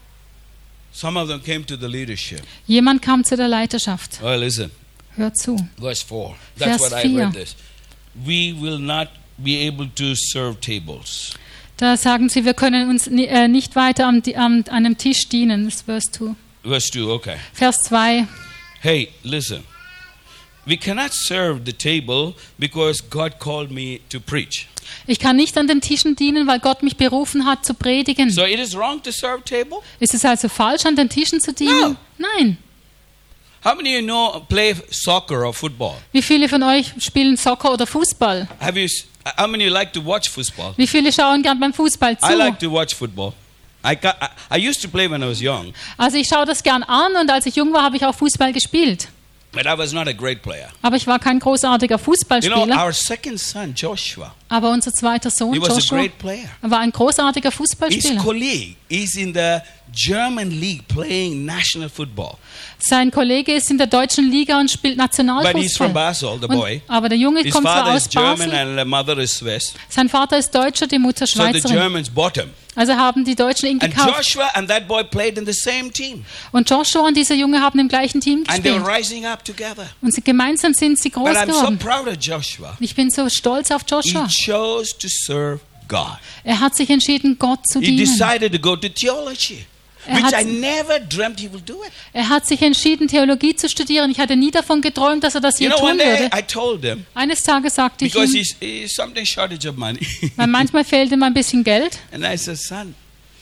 Some of them came to the leadership. Jemand kam zu der Leiterschaft. Oh, listen. Hör zu. Verse four. That's Vers what I vier. read this. We will not be able to serve tables. Da sagen sie, wir können uns ni- äh, nicht weiter am, Di- am, an einem Tisch dienen. Das ist Vers zwei. Verse two, okay. Vers zwei. Hey, listen. We cannot serve the table because God called me to preach. Ich kann nicht an den Tischen dienen, weil Gott mich berufen hat zu predigen. So it is wrong to serve table? Ist es also falsch, an den Tischen zu dienen? Nein. How many of you know play soccer or football? Wie viele von euch spielen Soccer oder Fußball? Have you s- how many like to watch football? Wie viele schauen gern beim Fußball zu? I like to watch football. I, ca- I I used to play when I was young, Also ich schaue das gern an und als ich jung war, habe ich auch Fußball gespielt. but I was not a great player. Aber ich war kein großartiger You know, Fußballspieler. our second son Joshua, Aber unser zweiter Sohn he was a Joshua great player. war ein großartiger His Fußballspieler. colleague is in the German league playing national football. Sein Kollege ist in der deutschen Liga und spielt But he's from Nationalfußball. Basel, the boy. Und, aber der Junge His kommt zwar father aus is German Basel. and the mother is Swiss. Sein Vater ist Deutscher, die Mutter So the Schweizerin. Germans bought him. Also haben die Deutschen ihn And gekauft. Joshua and that boy played in the same team. Und Joshua und dieser Junge haben im gleichen Team And they were gespielt. rising up together. Und sie, gemeinsam sind sie But groß I'm so geworden. proud of Joshua. Ich bin so stolz auf He Joshua. chose to serve God. Er hat sich entschieden, Gott zu He dienen. decided to go to theology, Er which hat- I never dreamt he would do it. Er hat sich entschieden, Theologie zu studieren. Ich hatte nie davon geträumt, dass er das je You know, one tun day würde. I told him, Eines Tages sagte ich because ihm, he's, he's something shortage of money. weil manchmal fehlt ihm ein bisschen Geld, And I said, son,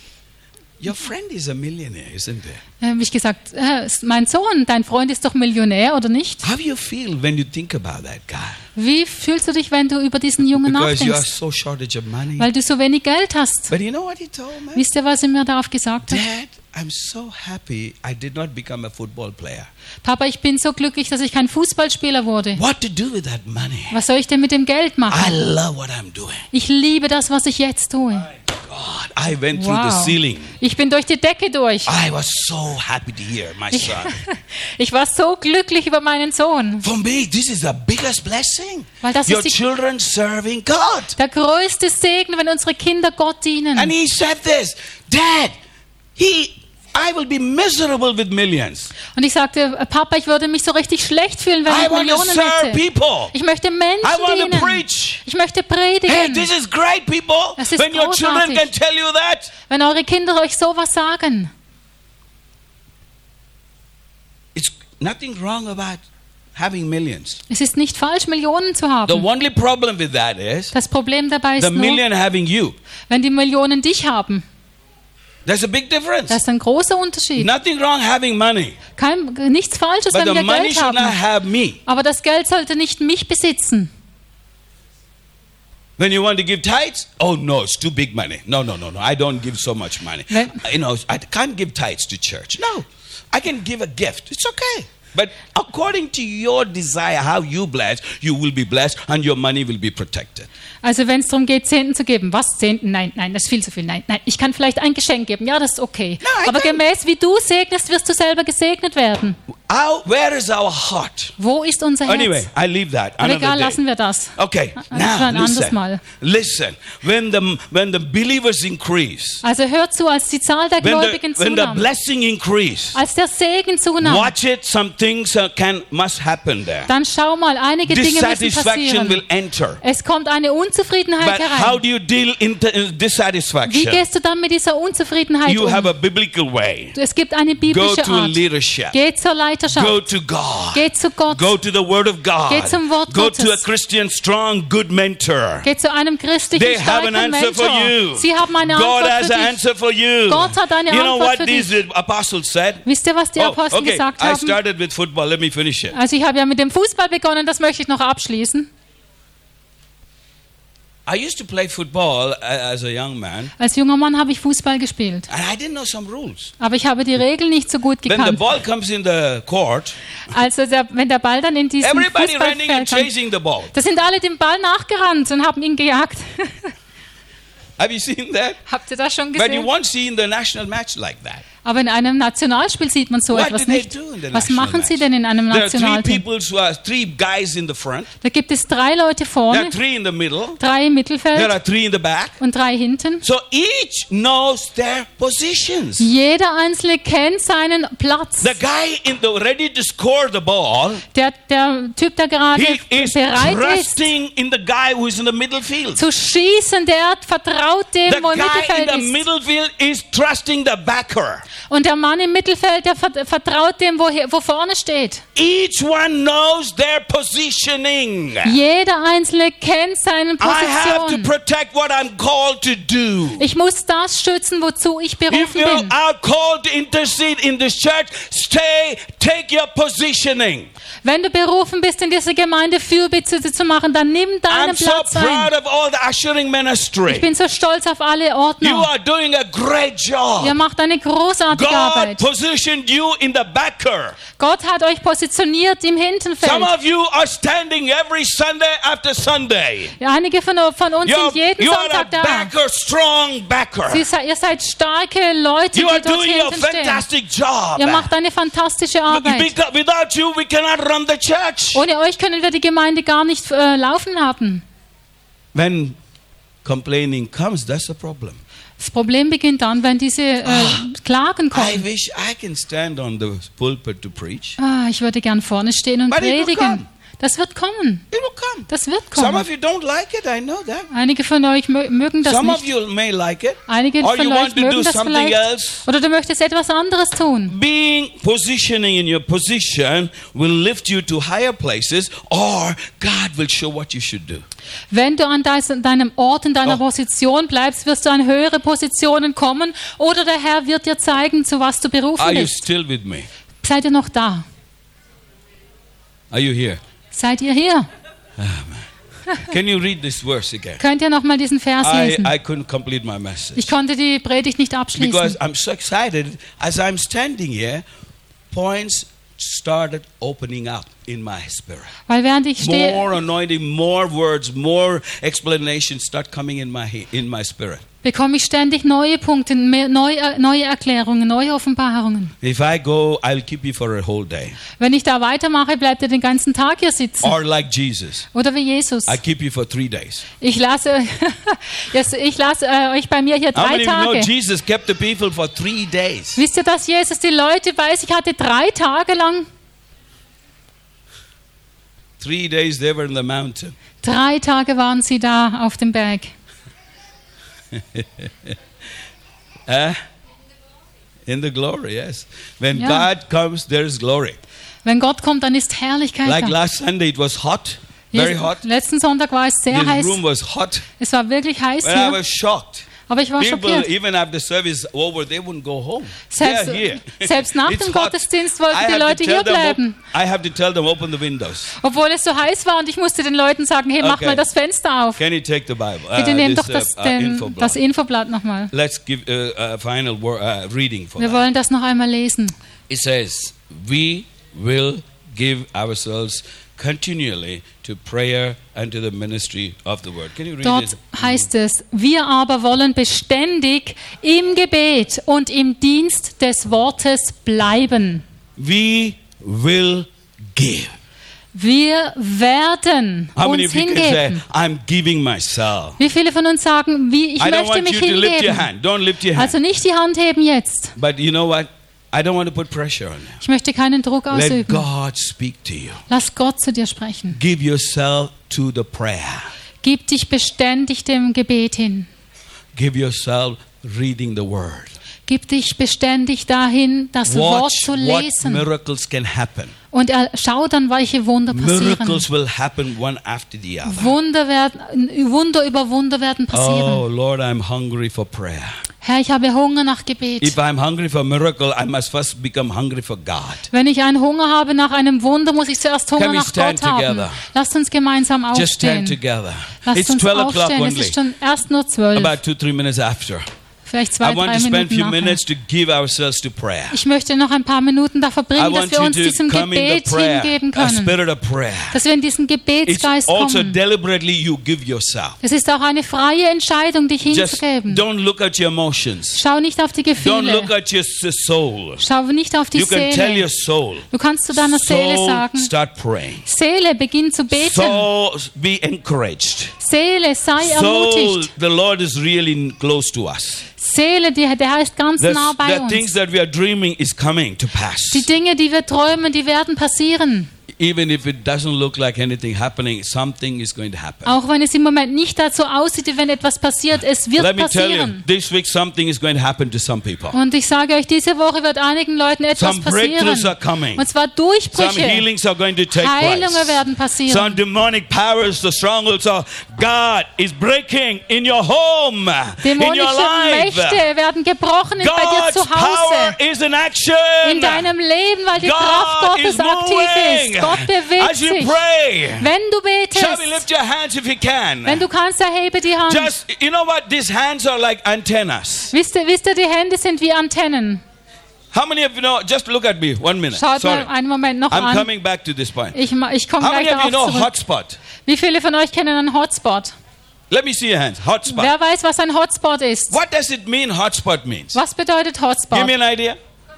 your friend is a millionaire, isn't it? da habe ich gesagt, äh, mein Sohn, dein Freund ist doch Millionär, oder nicht? How do you feel when you think about that guy? Wie fühlst du dich, wenn du über diesen Jungen Because you are nachdenkst? so shortage of money. Weil du so wenig Geld hast. But you know what he told me? Wisst ihr, was er mir darauf gesagt hat? Dad, I'm so happy I did not become a football player. Papa, ich bin so glücklich, dass ich kein Fußballspieler wurde. What to do with that money? Was soll ich denn mit dem Geld I machen? love what I'm doing. Ich liebe das, was ich jetzt tue. God, I went through the Wow. ceiling. Ich bin durch die Decke durch. I was so happy to hear my Ich, son. ich war so glücklich über meinen Sohn. For me, this is the biggest blessing. Weil das Your ist die- children serving God. Der größte Segen, wenn unsere Kinder Gott dienen. And he said this, Dad, he I will be miserable with millions. Und ich sagte, Papa, ich würde mich so richtig schlecht fühlen, wenn I ich want to Millionen serve hätte. people. Ich möchte Menschen I want to dienen. preach. Ich möchte Hey, predigen. this is great, people. Das ist When your children großartig. can tell you that. Wenn eure Kinder euch sowas sagen. It's nothing wrong about having millions. Es ist nicht falsch, Millionen zu The haben. only problem with that is Das Problem dabei the ist nur, million having you. wenn die Millionen dich haben. There's a big difference. Das ist ein großer Unterschied. Nothing wrong having money, Kein, nichts Falsches, but wenn the wir money Geld should not haben. have me. Aber das Geld sollte nicht mich besitzen. When you want to give tithes, oh no, it's too big money. No, no, no, no. I don't give so much money. Wenn- You know, I can't give tithes to church. No, I can give a gift. It's okay. But according to your desire, how you bless, you will be blessed and your money will be protected. Also wenn es darum geht, Zehnten zu geben. Was, Zehnten? Nein, nein, das ist viel zu viel. Nein, nein. Ich kann vielleicht ein Geschenk geben. Ja, das ist okay. No, I Aber can't. gemäß wie du segnest, wirst du selber gesegnet werden. How, where is our heart? Wo ist unser Herz? Anyway, I leave that. Aber Another egal, day. lassen wir das. Okay, Das war now ein anderes listen. Mal. Listen. When the when the believers increase, Also hört zu, als die Zahl der when Gläubigen the when the zunahm, blessing increase, als der Segen zunahm, watch it. Some things uh, can must happen there. dann schau mal, einige Dinge müssen Dissatisfaction will passieren. enter. Es kommt eine Unzufriedenheit But how herein. do you deal in the- in Wie dissatisfaction? gehst du dann mit dieser Unzufriedenheit You have um? a biblical way. Es gibt eine Go biblische to Art. leadership. Geh zur Go Leiterschaft. to God. Geh zu Gott. Go to the Word of God. Geh zum Wort Go to a Gottes. Christian, strong, good mentor. Geh zu einem christlichen, They have an starken answer for Mentor. you. Sie haben eine God Antwort has für an dich. answer for you. Gott hat eine You know Antwort what für these apostles said? Wisst ihr, was die Oh, Apostel okay. gesagt I haben? started with football. Let me finish it. Also ich habe ja mit dem Fußball begonnen, das möchte ich noch abschließen. I used to play football a- as a young man, Als junger Mann habe ich Fußball gespielt. and I didn't know some rules. Aber ich habe die Regeln nicht so gut When the gekannt. ball comes in the court, Also der, wenn der Ball dann in diesem everybody running and Fußballfeld kam, chasing the ball. da sind alle dem Ball nachgerannt und haben ihn gejagt. Have you seen that? Habt ihr das schon But you gesehen? won't see in the national match like that. Aber in einem Nationalspiel sieht man so What etwas do they nicht. do in the Was national machen sie match? denn in einem There are three Nationalteam? people, who are three guys in the front. Da gibt es drei Leute There vorne, are three in the middle. drei im There Mittelfeld are three in the back. und drei hinten. So each knows their positions. Jeder Einzelne kennt seinen Platz. The guy in the ready to score the ball, Der, der Typ, der gerade he is bereit ist trusting in the guy who is in the middle field. zu schießen, der vertraut dem, The wo im guy in Mittelfeld the ist. middle field is trusting the backer. Und der Mann im Mittelfeld, der vert- vertraut dem, wo, hier- wo vorne steht. Each one knows their positioning. Jeder Einzelne kennt seine I have to Position. protect what I'm called to do. Ich muss das schützen, wozu ich If berufen you bin. are called to intercede in this church, stay, take your positioning. Wenn du berufen bist, in dieser Gemeinde Fürbitte zu machen, dann nimm deinen I'm so Platz proud ein. of all the ushering Ich ministry. bin so stolz auf alle You Ordner. are doing a great Ihr job. macht eine großartige God Arbeit. positioned you in the backer. Gott hat euch positioniert im Some Hintenfeld. of you are standing every Sunday after Sunday. Ja, einige von, von uns You're, sind jeden you are a Sonntag da. backer, strong backer. Sie, se- ihr seid starke Leute, die You are dort doing a hinten stehen. fantastic job. Ihr macht eine fantastische Arbeit. Because without you, we cannot run the church. Ohne euch können wir die Gemeinde gar nicht äh, laufen haben. When complaining comes, that's the problem. Das Problem beginnt dann, wenn diese äh, Klagen I kommen. wish I can stand on the pulpit to preach. Ah, ich würde gern vorne stehen und But it will predigen. come. Das wird kommen. It will come. Das wird Some kommen. of you don't like it, I know that. Einige von euch mö mögen das Some of nicht. you may like it. Einige Or von you euch want to do mögen das something vielleicht. else. Oder du möchtest etwas anderes tun. Being positioning in your position will lift you to higher places, or God will show what you should do. Wenn du an deis- deinem Ort, in deiner Oh. Position bleibst, wirst du an höhere Positionen kommen. Oder der Herr wird dir zeigen, zu was du berufen Are you bist. still with me? Seid ihr noch da? Are you here? Seid ihr hier? Can you read this verse again? Könnt ihr noch mal diesen Vers I, lesen? I couldn't complete my message. Ich konnte die Predigt nicht Because abschließen. I'm so excited. As I'm standing here, points started opening up. in my spirit. Weil während ich stehe, More anointing, more words, more explanations start coming in my he- in my spirit. bekomme ich ständig neue Punkte, mehr, neue, neue Erklärungen, neue Offenbarungen. If I go, I'll keep you for a whole day. Wenn ich da weitermache, bleibt ihr den ganzen Tag hier sitzen. Or like Jesus, Oder wie Jesus. I keep you for three days. Ich lasse, yes, ich lasse äh, euch bei mir hier How drei many of you know Tage. Jesus kept the people for three days? Wisst ihr, dass Jesus die Leute weiß, ich hatte drei Tage lang, Three days they were in the mountain. drei Tage waren sie da auf dem Berg. Eh? In the glory, yes. When Yeah. God comes, there is glory. Wenn Gott kommt, dann ist Herrlichkeit Like da. last Sunday, it was hot, very Jes- hot. Letzten Sonntag war es sehr This heiß. room was hot. Es war wirklich heiß But I hier. was shocked. Aber ich war People, schockiert. even after service over, they wouldn't go home. Selbst- They're here. selbst nach It's dem hot. Gottesdienst wollten I die have to Leute tell hier them, bleiben. op- I have to tell them, open the windows. Obwohl es so heiß war und ich musste den Leuten sagen, hey, mach Okay. mal das Fenster auf. Can you take the Bible? Uh, Bitte nehmt this, doch das, uh, uh, den, info das block. Infoblatt nochmal. Let's give uh, a final wor- uh, reading for Wir that. wollen das noch einmal lesen. It says, we will give ourselves continually to prayer and to the ministry of the word. Can you read Dort it? heißt es, wir aber wollen beständig im Gebet und im Dienst des Wortes bleiben. We will give. Wir werden How many uns of you can say, hingeben. I'm giving myself? Wie viele von uns sagen, wie ich I don't möchte want mich you to lift your hingeben? hand. Don't lift your hand. Also nicht die Hand heben jetzt. But you know what? I don't want to put pressure on you. Ich möchte keinen Druck Let ausüben. God speak to you. Lass Gott zu dir sprechen. Give yourself to the prayer. Gib dich beständig dem Gebet hin. Give yourself reading the word. Gib dich beständig dahin, das Wort Watch zu what lesen. miracles can happen. Und er, schau dann, welche Wunder passieren. Miracles will happen one after the other. Wunder, werden, Wunder über Wunder werden passieren. Oh Lord, I'm hungry for prayer. Herr, ich habe Hunger nach Gebet. If I'm hungry for a miracle, I must first become hungry for God. Wenn ich einen Hunger habe nach einem Wunder, muss ich zuerst Hunger Can we nach Gott stand haben. together? Lasst uns gemeinsam Just stand aufstehen. together. Lasst It's uns twelve o'clock aufstehen. Es only. ist schon erst nur zwölf. About two, three minutes after. Vielleicht zwei, I want drei to spend a Minuten few nachher. minutes to give ourselves to prayer. Ich möchte noch ein paar Minuten da I verbringen, dass want wir you uns to diesem come in the Gebet prayer, hingeben a können. spirit of prayer. Dass wir in diesen It's Gebetsgeist also kommen. deliberately you give yourself. Es ist auch eine freie Entscheidung, dich Just hinzugeben. don't look at your emotions. Schau nicht auf die Don't look Gefühle. at your s- soul. Schau nicht auf die You can tell Seele. your soul. Du kannst zu deiner Seele Soul, sagen, start praying. Seele, beginn zu beten. Soul, be encouraged. Seele, sei Soul, ermutigt. the Lord is really close to us. Seele, die, der ist ganz The, nah bei the things uns. that we are dreaming is coming to pass. Die Dinge, die wir träumen, die werden passieren. Even if it doesn't look like anything happening, something is going to happen. Auch wenn es im Moment nicht dazu aussieht, wie wenn etwas passiert, es wird Let me tell you, passieren. this week something is going to happen to some people. Und ich sage euch, diese Woche wird einigen Leuten etwas Some breakthroughs are passieren. coming. Und zwar Some Durchbrüche, healings are going to take Heilungen place. werden Some passieren. demonic powers, the strongholds of God is breaking in your home, in your Dämonische life. Mächte werden gebrochen bei dir God's zu power Hause, is in action. in deinem Leben, weil die Kraft God is Gottes aktiv moving. ist. Gott bewegt As you sich. pray, Wenn du shall we betest, lift your hands if you can? wenn du kannst, erhebe die Hand. Just, you know what? These hands are like antennas. Wisst ihr, wisst ihr, die Hände sind wie Antennen. How many of you know? Just look at me. One minute. Schaut Sorry. mal einen Moment noch I'm an. coming back to this point. Ich, ma- ich komme How gleich many of you darauf know zurück. hotspot? Wie viele von euch kennen einen Hotspot? Let me see your hands. Hotspot. Wer weiß, was ein Hotspot ist? What does it mean? Hotspot means. Was bedeutet Give me Hotspot? an idea.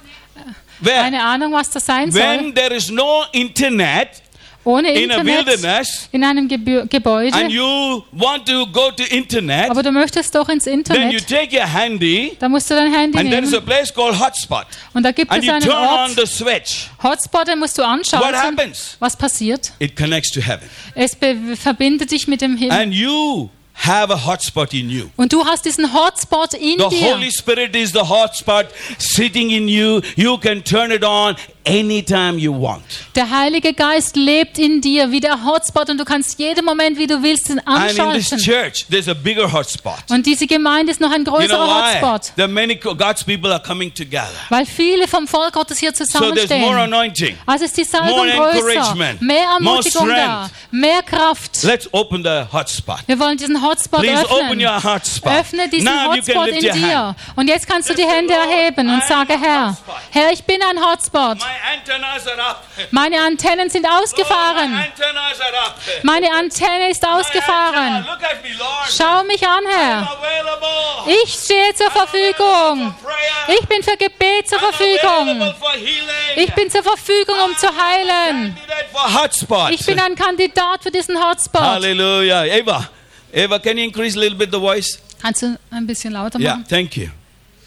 Where? Eine Ahnung, was das sein soll? When there is no internet Ohne in a Internet wilderness in einem Gebü- and Gebäude. you want to go to internet, Aber du möchtest doch ins then you Internet. take your handy Da musst du dein Handy and there is a nehmen. place called hotspot Und da gibt and es you einen turn on Ort. the switch. Hotspot, den musst du What anschauen. happens? Was passiert? It connects to heaven. Es be- verbindet dich mit dem Himmel. And you have a hotspot in you. Und du hast diesen Hotspot in The dir. Holy Spirit is the hotspot sitting in you. You can turn it on anytime you want. Der Heilige Geist lebt in dir wie der Hotspot und du kannst jeden Moment, wie du willst, ihn And in this anschalten. church, there's a bigger hotspot. Und diese Gemeinde ist noch ein You know größerer why? Hotspot, The many God's people are coming together. weil viele vom Volk Gottes hier So there's more zusammenstehen. anointing. Also ist die Salbung more größer, encouragement, mehr more Ermutigung da, strength. mehr Kraft. Let's open the hotspot. Wir wollen diesen Hotspot Please open öffnen. your hotspot. Öffne diesen Now you can Hotspot lift in your dir. hand. Und jetzt kannst du die Say, Hände Lord, erheben I und am sage, a Herr, hotspot. Herr, ich bin ein Hotspot. My antennas are up. Meine Antennen sind Oh, my ausgefahren. antennas are up. Meine Antenne ist My antenna, ausgefahren. look at me, Lord. Schau mich an, I'm Herr. available. Ich stehe zur Verfügung. Prayer. Ich bin für Gebet zur I'm Verfügung. available for healing. Ich bin zur Verfügung, um zu heilen. Candidate for hotspots. Ich bin ein Kandidat für diesen Hotspot. Hallelujah. Eva, Eva, can you increase a little bit the voice? Kannst du ein bisschen lauter Yeah, machen? thank you.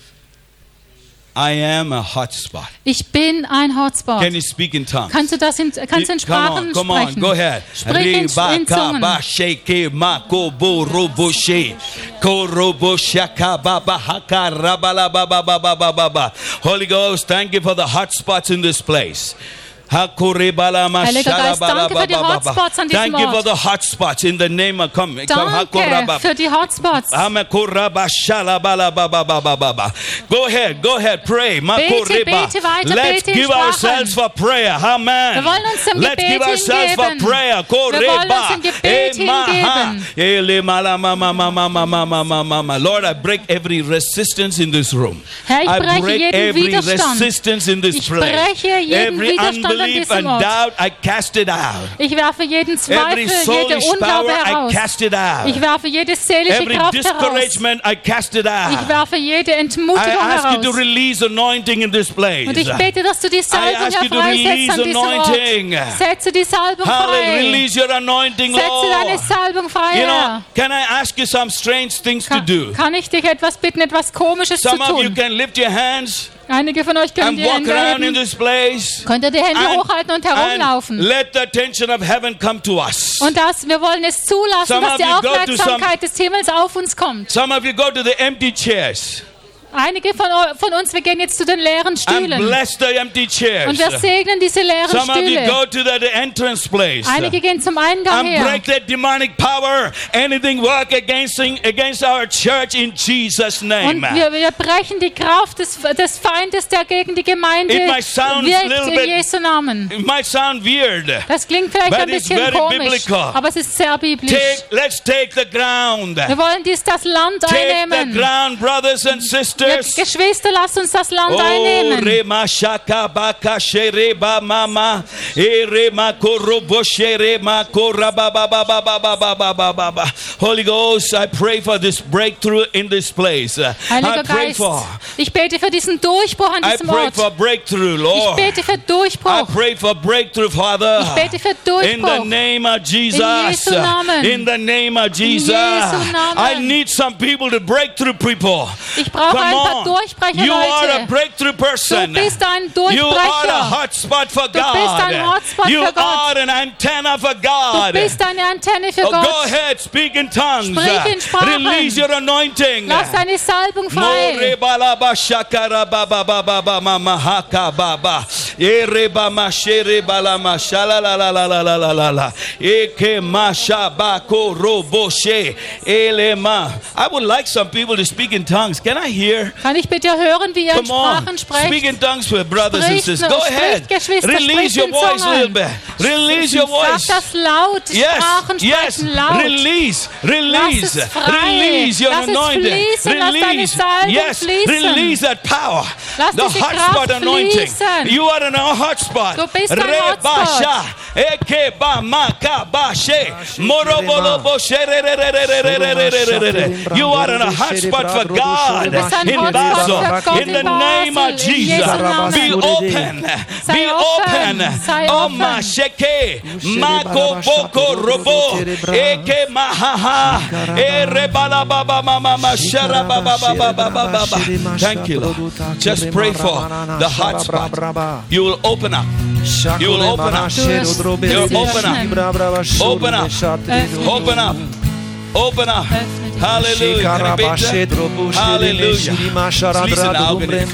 I am a hotspot. Ich bin ein Hotspot. Can you speak in tongues? Kannst du das in, kannst du in You- come Sprachen on, come on, sprechen? go ahead. Sprich in, Riba in ka Zungen. ba sheke ma ko bo robo she ko robo shaka ba ba haka rabala ba ba ba ba ba ba ba. Holy Ghost, thank you for the hot spots in this place. Hakuribala ma Heiliger Geist, shalabala danke ba für die ba ba ba. Hotspots an diesem Thank you for Ort. the hot spots in the name of come. come Danke hakuraba. für die Hotspots. Amakuraba shalabala ba ba ba ba ba ba. Go ahead, go ahead, pray. Makuriba. bete weiter, Let's bete in give Sprachen. ourselves for prayer. Amen. Wir wollen uns dem Let's Gebet give ourselves for hingeben. prayer. Wir wollen uns dem Gebet hingeben. Ele mala ma ma ma ma ma ma ma ma ma ma. Lord, I break every resistance in this room. Herr, ich I breche break jeden every Widerstand. resistance in this Ich place. breche jeden Every Widerstand an unbelief diesem and Ort. doubt, I cast it out. Ich werfe jeden Every Zweifel, jede soulish Unglaube power, I heraus. cast it out. Ich werfe jede seelische Every Kraft heraus. discouragement, I cast it Ich out. werfe jede I Entmutigung ask you to heraus. release anointing in this place. Und ich bete, dass du die Salbung ask you to freisetzt release an diesem anointing. Ort. Setze die Salbung Hallelujah. frei. Release your anointing, Setze deine Lord. Salbung frei, You know, Herr. can I ask you some strange things to Kann, do? kann ich dich etwas bitten, etwas Komisches zu Some of you tun? can lift your hands Einige von euch können and die walk Hände around in heben. this place. Könnt ihr die Hände And, hochhalten und and herumlaufen? let the attention of heaven come to us. Und das, wir wollen es zulassen, Some dass of die you go to Aufmerksamkeit des Himmels auf uns kommt. Some of you go to the empty chairs Einige von, eu- von uns, wir gehen jetzt zu den leeren and Stühlen. bless the empty chairs. Und wir segnen diese leeren Some of you Stühle. go to the, the entrance place. Einige gehen zum Eingang And her. break that demonic power. Anything work against against our church in Jesus' Und name. wir, wir brechen die Kraft des, des Feindes, der gegen die Gemeinde It might sound wirkt, little in bit- Jesu Namen. It might sound weird. Das klingt vielleicht But ein it's bisschen very komisch, biblical. aber es ist sehr biblisch. Take, let's take the ground. Wir wollen dies das Land Take the einnehmen. ground, brothers and Wir, sisters. Geschwister, lasst uns das Land Oh, einnehmen. rema shaka baka shereba mama, e rema korobo sherema koraba ba ba ba ba ba ba ba ba ba ba. Holy Ghost, I pray for this breakthrough in this place. I Heiliger pray Geist, for, ich bete für diesen Durchbruch an I diesem pray Ort. for breakthrough, Ich Lord. bete für I Durchbruch. pray for breakthrough, Father. Ich bete für In the Durchbruch. name of Jesus. In Jesu Namen. In the name of Jesus. Jesu Namen. I need some people to break through people. Ich brauche Come ein paar on. Durchbrecher, You are a Leute. breakthrough person. Du bist ein You are a Durchbrecher. hotspot for Du bist ein God. Hotspot You für Gott. are an antenna for Du God. bist eine Antenne für Oh, go Gott. ahead, speak in tongues. Sprich in Sprachen. Release your anointing. Lass deine Salbung More frei. balaba shakara baba baba baba mahaka baba. Ereba mashere bala mashala la la la la la la la la. Eke masha bako roboshe elema. I would like some people to speak in tongues. Can I hear? Kann ich bitte hören, wie ihr in Come on, Sprachen speak sprecht? in tongues with brothers and Spricht sisters. nur- Go ahead. spricht, Geschwister, Release spricht your in voice a little Zungen. bit. Release your Sag voice. das laut. Yes, Sprachen yes. sprechen laut. Release, Lass release, es frei. release your Lass es anointing. fließen. Lass deine Release, Salbung yes, fließen. release that power. Lass The diese hotspot Kraft anointing. fließen. You are in a hotspot. Du bist ein Rebasha, eke ba ma ka ba she, morobolo bo she re re re re re re re re re re re. You are in a hotspot for God Du bist ein in Hotspot Basel. für Gott In the in name of Basel. In Jesus, Jesu Namen. be open, Sei be offen, open. sei Oh offen. ma sheke, mako boko robo, eke mahaha, ere bala baba mama ma shara baba baba baba baba. Thank you, Lord. Just pray for the hotspot. You will open up. You will open up. You'll open up. Open up. Open up. Open up. Hallelujah. Can I bete? Hallelujah. Schließ deine Augen, if you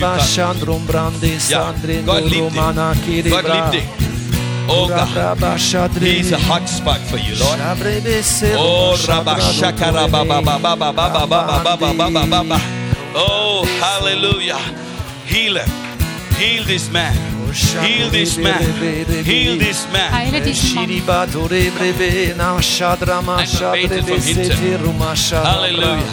can. Ja, Gott liebt dich. Gott liebt dich. Oh God, He's a hot spot for you, Lord. Oh, Rabba Shakara Baba Baba Baba Baba Baba Baba Baba. Oh, hallelujah. Heal him. Heal this man. Heal this man. Heal this man. Heile diesen Mann. Hallelujah.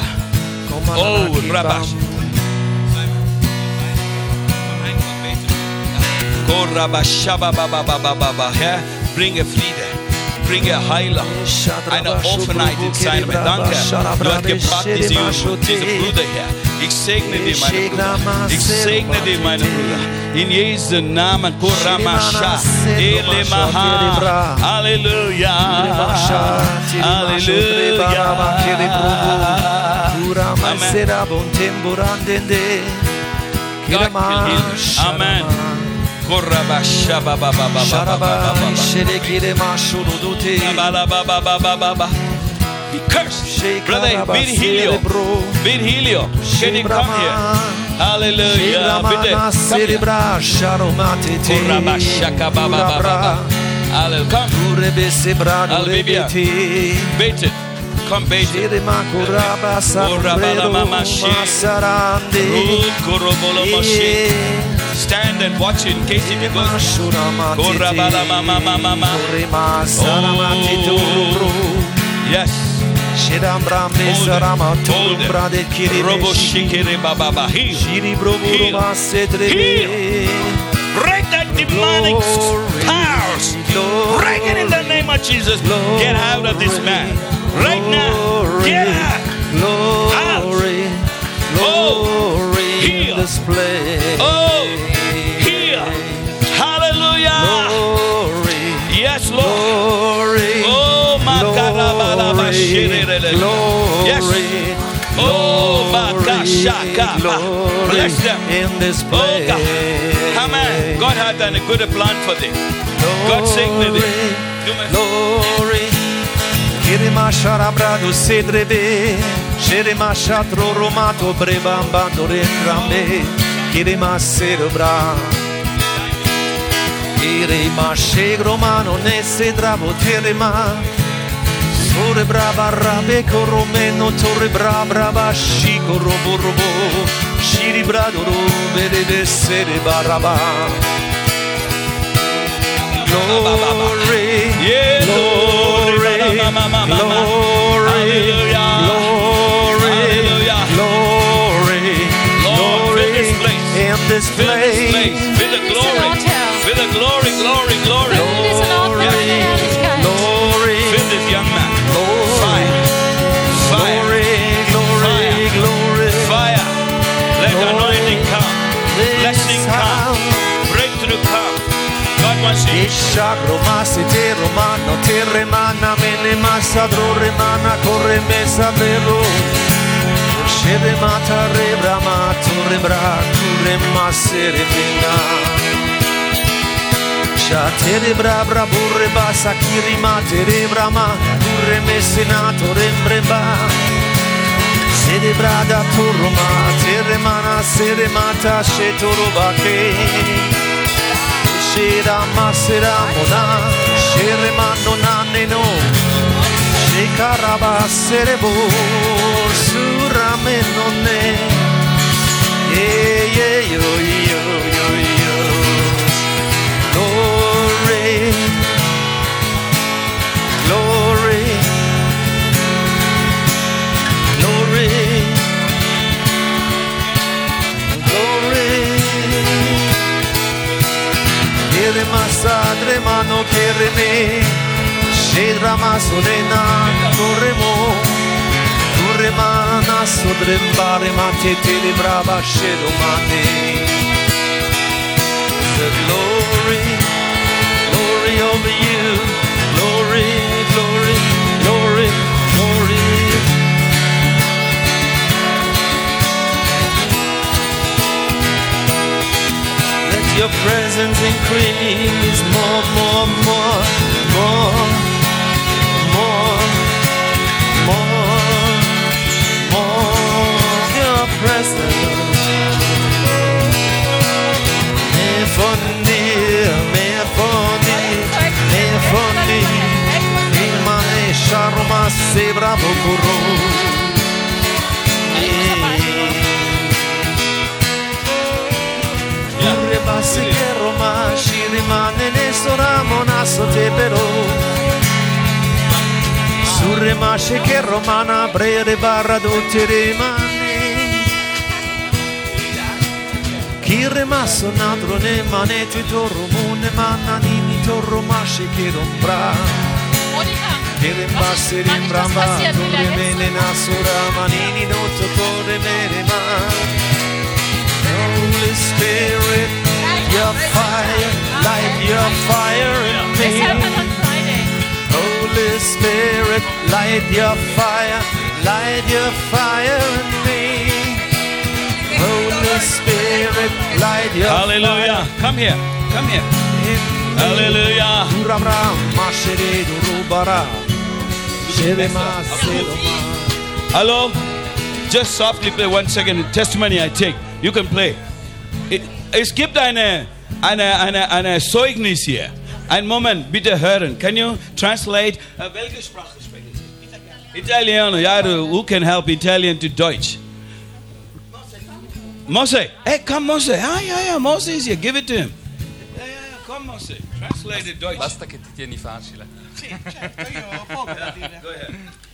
Oh, Rabba. Korabashababababababa. Herr, bringe Friede. Bringe Heilung, eine Offenheit in seinem. Danke, du hast gebracht diese Jungen, diese Brüder her. Ich segne dir, meine Brüder. Ich segne dir, meine Brüder. In Jesu Namen, Kuramasha, Elemaha. Halleluja. Halleluja. Amen. He cursed. Brother, Vir Helio. Vir Helio. Can you come here? Hallelujah. Bitte, come here. Come. Hallelujah. Bete. Come, bete. Stand and watch in case if you go. Oh, yes. Hold it. Hold it. Robo shikere bababa. Heal. Heal. Heal. Break that demonic powers. Break it in the name of Jesus. Get out of this man. Right now. Get out. Out. Oh. Heal. Oh. Heal. Hallelujah. Yes, Lord. Oh, my God. Yes. Oh, my God. Bless them. Oh, God. Amen. God had done a good plan for them. God signed it. Glory. Kirima sharabrado sedrebe. Shirima shatro romato brebambando retrambe. Kirima cerebra. Kirima shegromano ne sedravo terema. Sore brava rabe coromeno torre brava brava shiko robo robo. Shiri brado robe de sere baraba. Glory, Yeah, glory, glory, glory, Lord, glory, fill this place. in this Fill this place place. with the glory. With the glory, glory, glory. Füllen diesen Ort mit deiner Herrlichkeit. Glory, Fill this young man. Fire. Fire. glory, glory, glory. Fire. Let the anointing come. This Blessing come. house. Breakthrough come. God wants you. Ishak romasi te romano te remana mene masadro remana corre mesa vero. Shede mata rebrama tu rebra tu remasere pinga. Shatere brabra burre basa kirima tere brama burre mesinato rembreba. Sede brada tu roma tere mana sede mata shetoro bake. Shira masera mona shere mano naneno shekaraba serebo surame nonne yeah yeah yo yo yo yo glory glory glory glory Kere masadre mano kere me Shedra masolena corremo Corremana sodrembare ma te te le brava shedo mane The glory, glory over you Glory, glory, glory, glory Your presence increase more, more, more, more, more, more, more. Your presence. Mehr von dir, mehr von dir, mehr von dir. Imane sharma se bravo kuro. Basi che Roma ci rimane ne soramo naso te però Surre masce che romana breve barra dotte rimane Chi remasso natro ne maneti torro mone mananini torro masche che rombra Monika, Ere was basse ist, wann ist das rimbramba passiert? Will torre er mene jetzt? nasura manini notto torre mere ma Holy Spirit your fire light your fire in Es me happened on Friday. Holy Spirit light your fire light your fire in me Holy Spirit light your Hallelujah. Come here. Come here. Hallelujah. Urabra mashere durubara Sherema seloma Hello? Just softly play one second. Testimony I take. You can play. It- Es gibt eine, eine, eine, eine Zeugnis hier. Ein Moment, bitte hören. Can you translate? Uh, welche Sprache sprechen Sie? Italiano. Ja, du- who can help Italian to Deutsch? Mose. Hey, come Mose. Ah, ja, ja, Mose is here. Give it to him. Ja, ja, ja, komm Mose. Translate it Deutsch. Basta che ti tieni facile. Sì, certo, io ho poco da dire. Go ahead.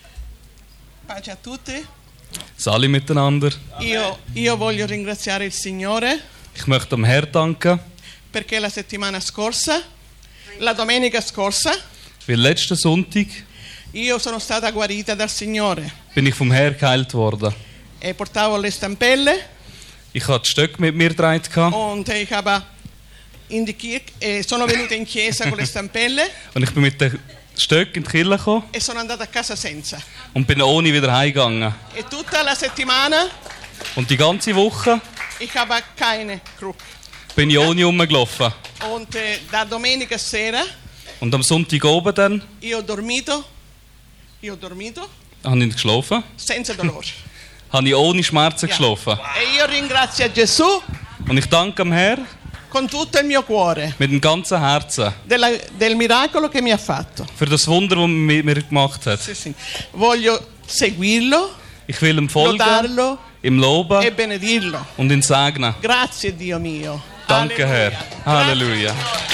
Pace a tutti. Sali miteinander. Io, io voglio ringraziare il Signore Ich möchte dem Herrn danken, perché la settimana scorsa, la domenica scorsa, weil letzten Sonntag io sono stata guarita dal Signore bin ich vom Herrn geheilt worden. e portavo le stampelle Ich hatte die Stöcke mit mir getragen und ich habe in die Kirche, e sono venuta in chiesa con le stampelle und ich bin mit den Stöcken in die Kirche gekommen e sono andata a casa senza. und bin ohne wieder heimgegangen. E tutta la settimana Und die ganze Woche ich habe keine Krug. bin ich ohne rumgelaufen. Und eh, da domenica sera Und am Sonntag oben dann io ho dormito, io ho dormito habe ich geschlafen, senza dolore. habe ich ohne Schmerzen geschlafen. E io ringrazio Gesù Und ich danke dem Herrn con tutto il mio cuore mit dem ganzen Herzen della- del miracolo che mi ha fatto. für das Wunder, das er mit mir gemacht hat. Sì, sì. Voglio seguirlo, Ich will ihm folgen, lodarlo ihm e loben benedirlo. und ihn segnen. Grazie Dio mio. Danke, Herr. Halleluja. Halleluja.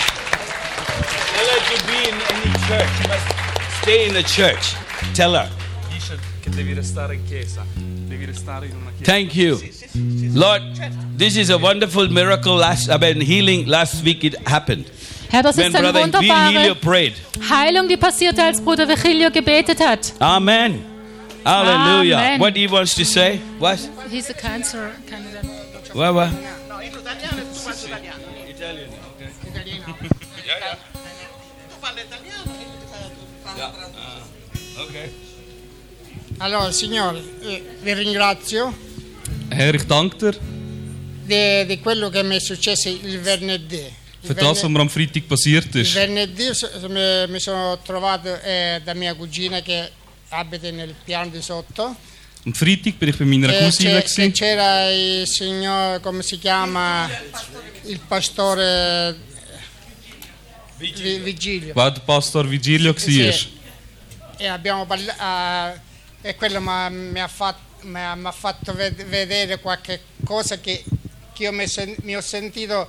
Tell her to be in, in the church. You must stay in the church. Tell her. Dice che devi restare in chiesa. Devi restare in una chiesa. Thank you. Lord, this is a wonderful miracle. Last, I mean, healing last week it happened. Herr, das When ist eine Brother Virgilio wunderbare prayed. Heilung, die passierte, als Bruder Virgilio gebetet hat. Amen. Hallelujah. Amen. What he wants to say? What? He's a cancer candidate. What? What? No, in italiano e tu parli italiano. Italian. Okay. Italiano. Yeah, yeah. Tu parli italiano e io ti parlo Yeah. Uh, okay. Allora, Signore, eh, vi ringrazio Herr, ich danke dir di, di quello che mi è successo il venerdì. Il, für das, was verne- mir am Freitag passiert il ist. venerdì so- mi, mi sono trovato eh, da mia cugina che abita nel piano di sotto. Am Freitag bin ich bei meiner E Cousine. c'è- che gewesen. c'era il signor, come si chiama, il pastore Vi- Vigilio. Weil der Pastor Vigilio Sì. war. E abbiamo parlato e quello m'ha- mi ha fatto, mi ha, mi ha fatto ved- vedere qualche cosa che, che io mi, sen- mi ho sentito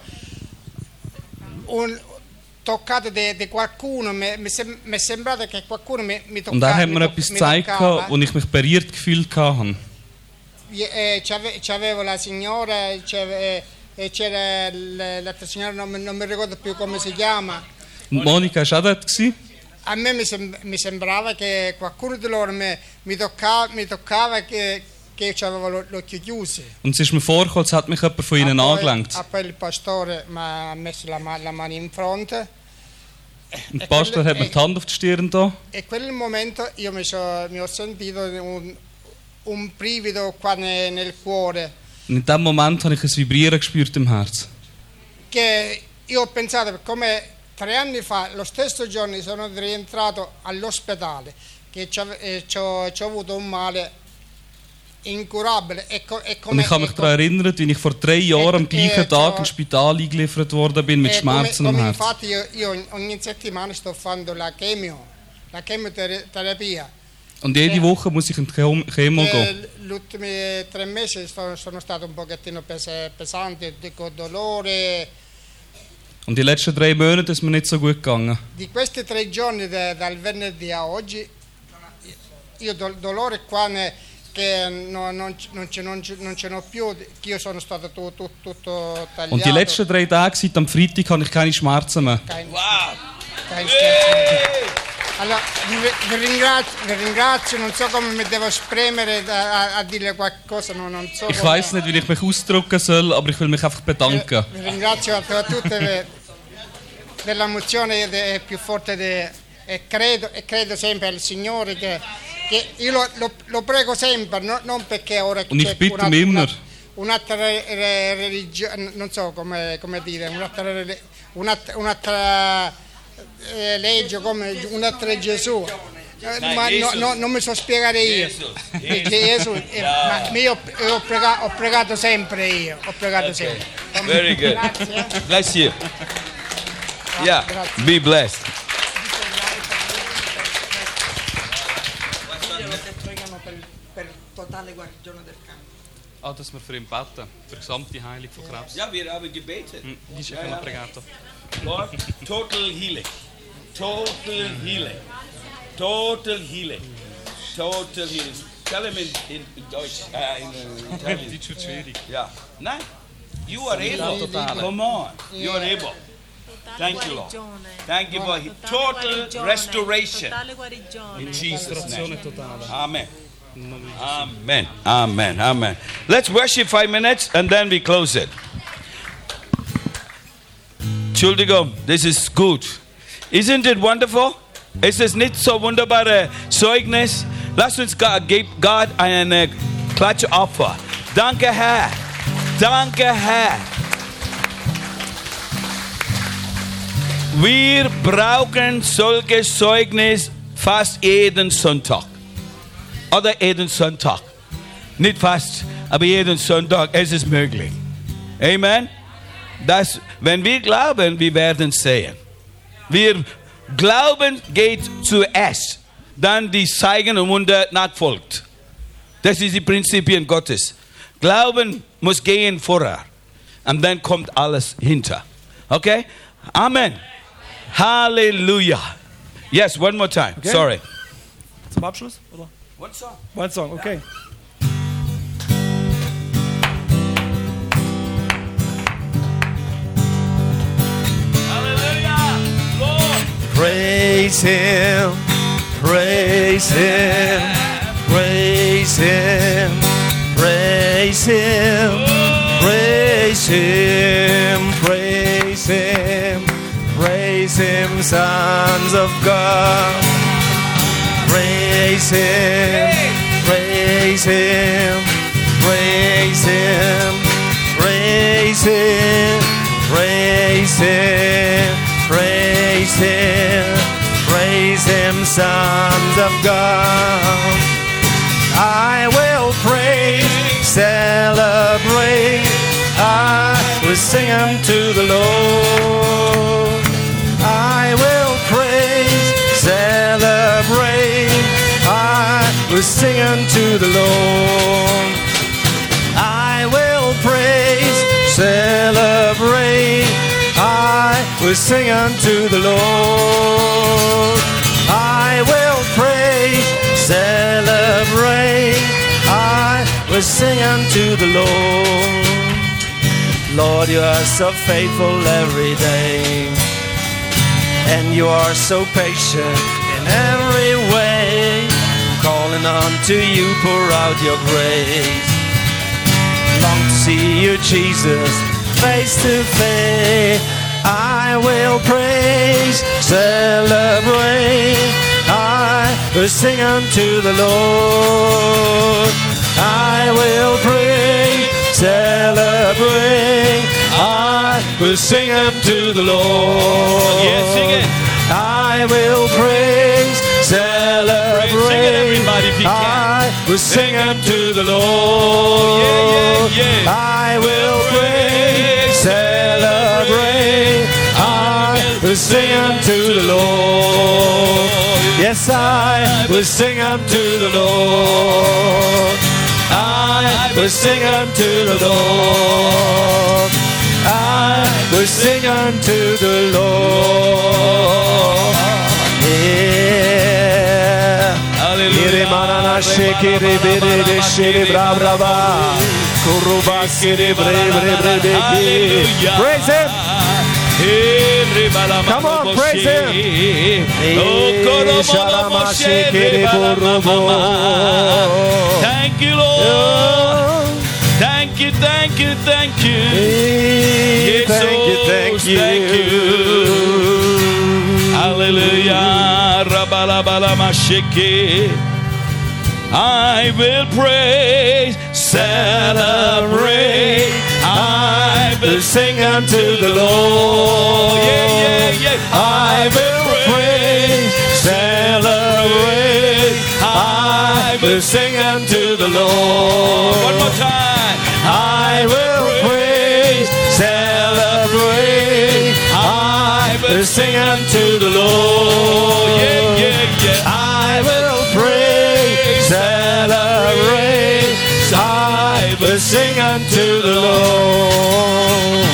un, toccato di qualcuno, mi, mi, sem- mi è sembrato che qualcuno mi, mi toccava. Und er hat mi mir to- etwas mi gezeigt, toccava. wo ich mich berührt gefühlt habe. E, c'ave- c'avevo la signora, c'ave- e c'era l- l'altra signora, non, mi- non mi ricordo più come si chiama. Und Monika war auch dort. gewesen. A me mi, sem- mi sembrava che qualcuno di loro mi, mi toccava, mi toccava che, che io avevo lo- l'occhio chiuso. Und es ist mir vorgekommen, als hat mich jemand von ihnen Ah, poi- angelenkt. ah, poi il pastore mi ha messo la, ma- la mano in fronte Und der Pastor hat mir die Hand auf die Stirn da. e in quel momento io mi, so- mi ho sentito un, un brivido qua ne- nel cuore Und in dem Moment habe ich ein Vibrieren gespürt im Herz. che io ho pensato come tre anni fa, lo stesso giorno sono rientrato all'ospedale che c'ave- eh, c'ho, c'ho avuto un male incurabile e, co- e Und come, ich habe mich e daran erinnert, wie ich vor drei Jahren am gleichen eh, Tag ciò- ins Spital eingeliefert worden bin mit E come, Schmerzen im come Herz. infatti io, io ogni settimana sto facendo la chemio, la chemioterapia. Und jede Eh. Woche muss ich in die Chem- Chemo gehen. E gli ultimi tre mesi sono, sono stato un pochettino pes- pesante, con dolore. Und die letzten drei Monate ist mir nicht so gut gegangen. Di questi tre giorni da- dal venerdì a oggi, io do, dolore qua ne- che no, non, non, ce, non, ce, non ce n'ho più, che io sono stato tu, tu, tutto tagliato. Und die letzten drei Tage seit am Freitag habe ich keine Schmerzen mehr. Kein, Wow. kein Scherzo. Allora, vi, vi, ringrazio, vi ringrazio, non so come mi devo spremere a, a dire qualcosa, no, non so Ich come- weiss nicht, wie ich mich ausdrücken soll, aber ich will mich einfach bedanken. Vi ringrazio a tutte per- della mozione è più forte de- e, credo, e credo sempre al Signore che, che io lo, lo, lo prego sempre, no- non perché ora Und ich c'è bitte un'altra- mich immer. un'altra re- re- religione, non so come, come dire, un'altra, re- un'altra, un'altra eh, legge come un'altra Gesù. Eh, Dai, ma no, Jesus. no, non mi so spiegare io. Jesus. Eh, Gesù, eh, ma io, io ho, prega- ho pregato sempre io, ho pregato Okay. sempre. Very good. Grazie. Bless you. Yeah. Grazie. Be blessed. Che pregano per, per totale guarigione del cancro. Ah, dass wir für ihn beten, für gesamte Heilung von Krebs. Ja, wir haben gebetet. Mm, Dice che l'ha pregato. Lord, total healing. Total healing. Total healing. Total healing. Tell him in, in, in Deutsch. Uh, in uh, Italian. Deutsch wird schwierig. Yeah. Nein. You are able. Totale. Come on. You are able. Thank you, Lord. Thank you for he- total restoration. In Jesus' Restorazione name. totale. Amen. Amen. Amen. Amen. Let's worship five minutes and then we close it. Entschuldigung, this is good. Isn't it wonderful? Ist es nicht so wunderbare Zeugnis? Lasst uns Gott, gib Gott eine Klatschopfer. Danke, Herr. Danke, Herr. Wir brauchen solche Zeugnis fast jeden Sonntag. Oder jeden Sonntag. Nicht fast, aber jeden Sonntag. Es ist möglich. Amen. Das, wenn wir glauben, wir werden sehen. Wir glauben geht zuerst, dann die Zeichen und Wunder nachfolgt. Das ist die Prinzipien Gottes. Glauben muss gehen vorher. Und dann kommt alles hinter. Okay? Amen. Hallelujah. Yes, one more time. Okay. Sorry. Zum Abschluss? Oder? One song. One song, okay. Hallelujah. Lord. Praise Him, praise Him, praise Him, praise Him, praise Him, praise Him, praise Him, sons of God. Praise Him, praise Him, praise Him, praise Him, praise Him, praise Him, praise Him, sons of God. I will praise, celebrate, I will sing unto the Lord. I will praise, celebrate, I will sing unto the Lord. I will praise, celebrate, I will sing unto the Lord. I will praise, celebrate, I will sing unto the Lord. Lord, you are so faithful every day, and you are so patient in every way. Calling unto you, pour out your grace. Long to see you, Jesus, face to face. I will praise, celebrate, I will sing unto the Lord. I will praise, celebrate, I will sing unto the Lord. Yes, sing it. I will praise, celebrate, Sing it, everybody, if you can. I will sing unto the Lord. Yeah, yeah, yeah. I will praise, celebrate, I will sing unto the Lord. Yes, I will sing unto the Lord. I will sing unto the Lord. I will sing unto the Lord. Yeah. Hallelujah. manana shekere bere de shere bra bra ba. Kuruba kere bre bre bre de ki. Praise Him. Come on, praise Him. Thank you, Lord. Thank you, thank you, thank you. Thank you, thank you. Thank you. Hallelujah. I will praise, celebrate. I will sing unto the Lord. Yeah, yeah, yeah. I will praise, celebrate. I will sing unto the Lord. One more time. I will praise, celebrate. I will sing unto the Lord. Yeah, yeah, yeah. I will praise, celebrate. I will sing unto the Lord.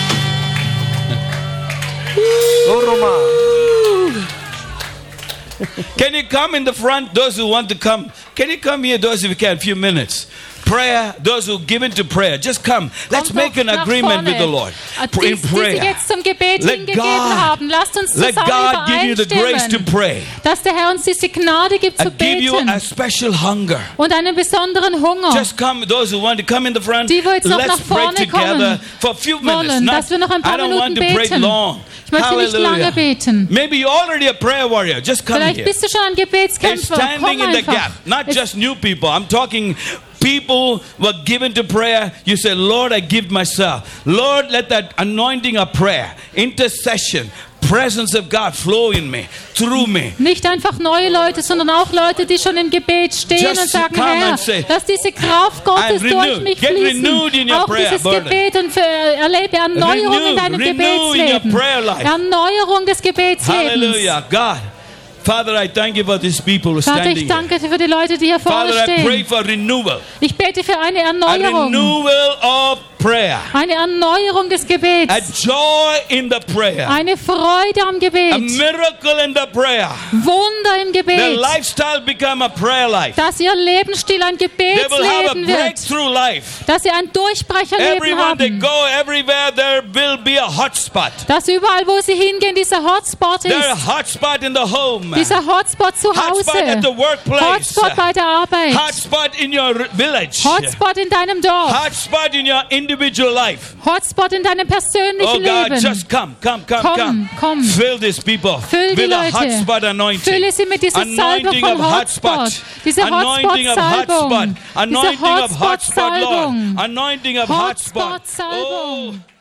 Can you come in the front, those who want to come? Can you come here, those who can, a few minutes? Prayer, those who give into prayer, just come. Let's Kommt make doch an nach agreement with the vorne. Lord. Die, In die prayer. sich jetzt zum Gebet Let hingegeben God- haben. Lasst uns Let zusammen God give you the grace to übereinstimmen, pray. dass der Herr uns diese Gnade gibt zu And give you beten a special hunger. und einen besonderen Hunger. Just come, those who want to come in the front. Die, wo jetzt noch Let's nach pray vorne together kommen for a few minutes. wollen, Not- dass wir noch ein I paar don't want Minuten to pray beten. long. Ich möchte nicht lange beten. Maybe you're already a prayer warrior. Just come Vielleicht here. bist du schon ein It's Gebetskämpfer. standing Komm in the einfach. gap. Not Es- just new people. I'm talking people who are given to prayer. You say, Lord, I give myself. Lord, let that anointing of prayer, intercession, presence of God flow in me, through me. Nicht einfach neue Leute, sondern auch Leute, die schon im Gebet stehen Just und sagen, come Herr, and say, lass diese Kraft Gottes I'm durch renewed. mich Get fließen. renewed in your Auch prayer dieses burden. Gebet und für, erlebe Erneuerung Renew, in deinem renew in your Gebetsleben. prayer life. Erneuerung des Gebetslebens. Hallelujah. God, Father, I thank you for these people who are Vater, standing ich here. danke dir für die Leute, die hier vorne Father, I pray stehen. for renewal. Ich bete für eine A Erneuerung. renewal of prayer. Eine Erneuerung des A Gebets. joy in the prayer. Eine Freude am A Gebet. miracle in the prayer. Wunder im Their Gebet. lifestyle become a prayer life. Dass ihr Lebensstil ein They will have a Gebetsleben wird. breakthrough life. Dass sie ein Durchbrecherleben Everywhere they haben. go, everywhere there will be a hotspot. Dass überall, wo sie hingehen, dieser Hotspot There's ist. a hotspot in the home. Dieser Hotspot zu Hotspot at Hause. the workplace. Hotspot bei der Arbeit. Hotspot in your village. Hotspot in deinem Dorf. Hotspot in your individual life. Hotspot in deinem Oh persönlichen God, Leben. just come, come, come, Komm, come. komm. Fill these people Füll die with a Leute. hotspot anointing. Fülle sie mit dieser Salbung Anointing von of Hotspot. hotspot. Diese Anointing of hotspot. Hotspot-Salbung. Anointing Diese of hotspot, Lord. Hotspot-Salbung. Anointing of hotspot. Hotspot-Salbung. Oh,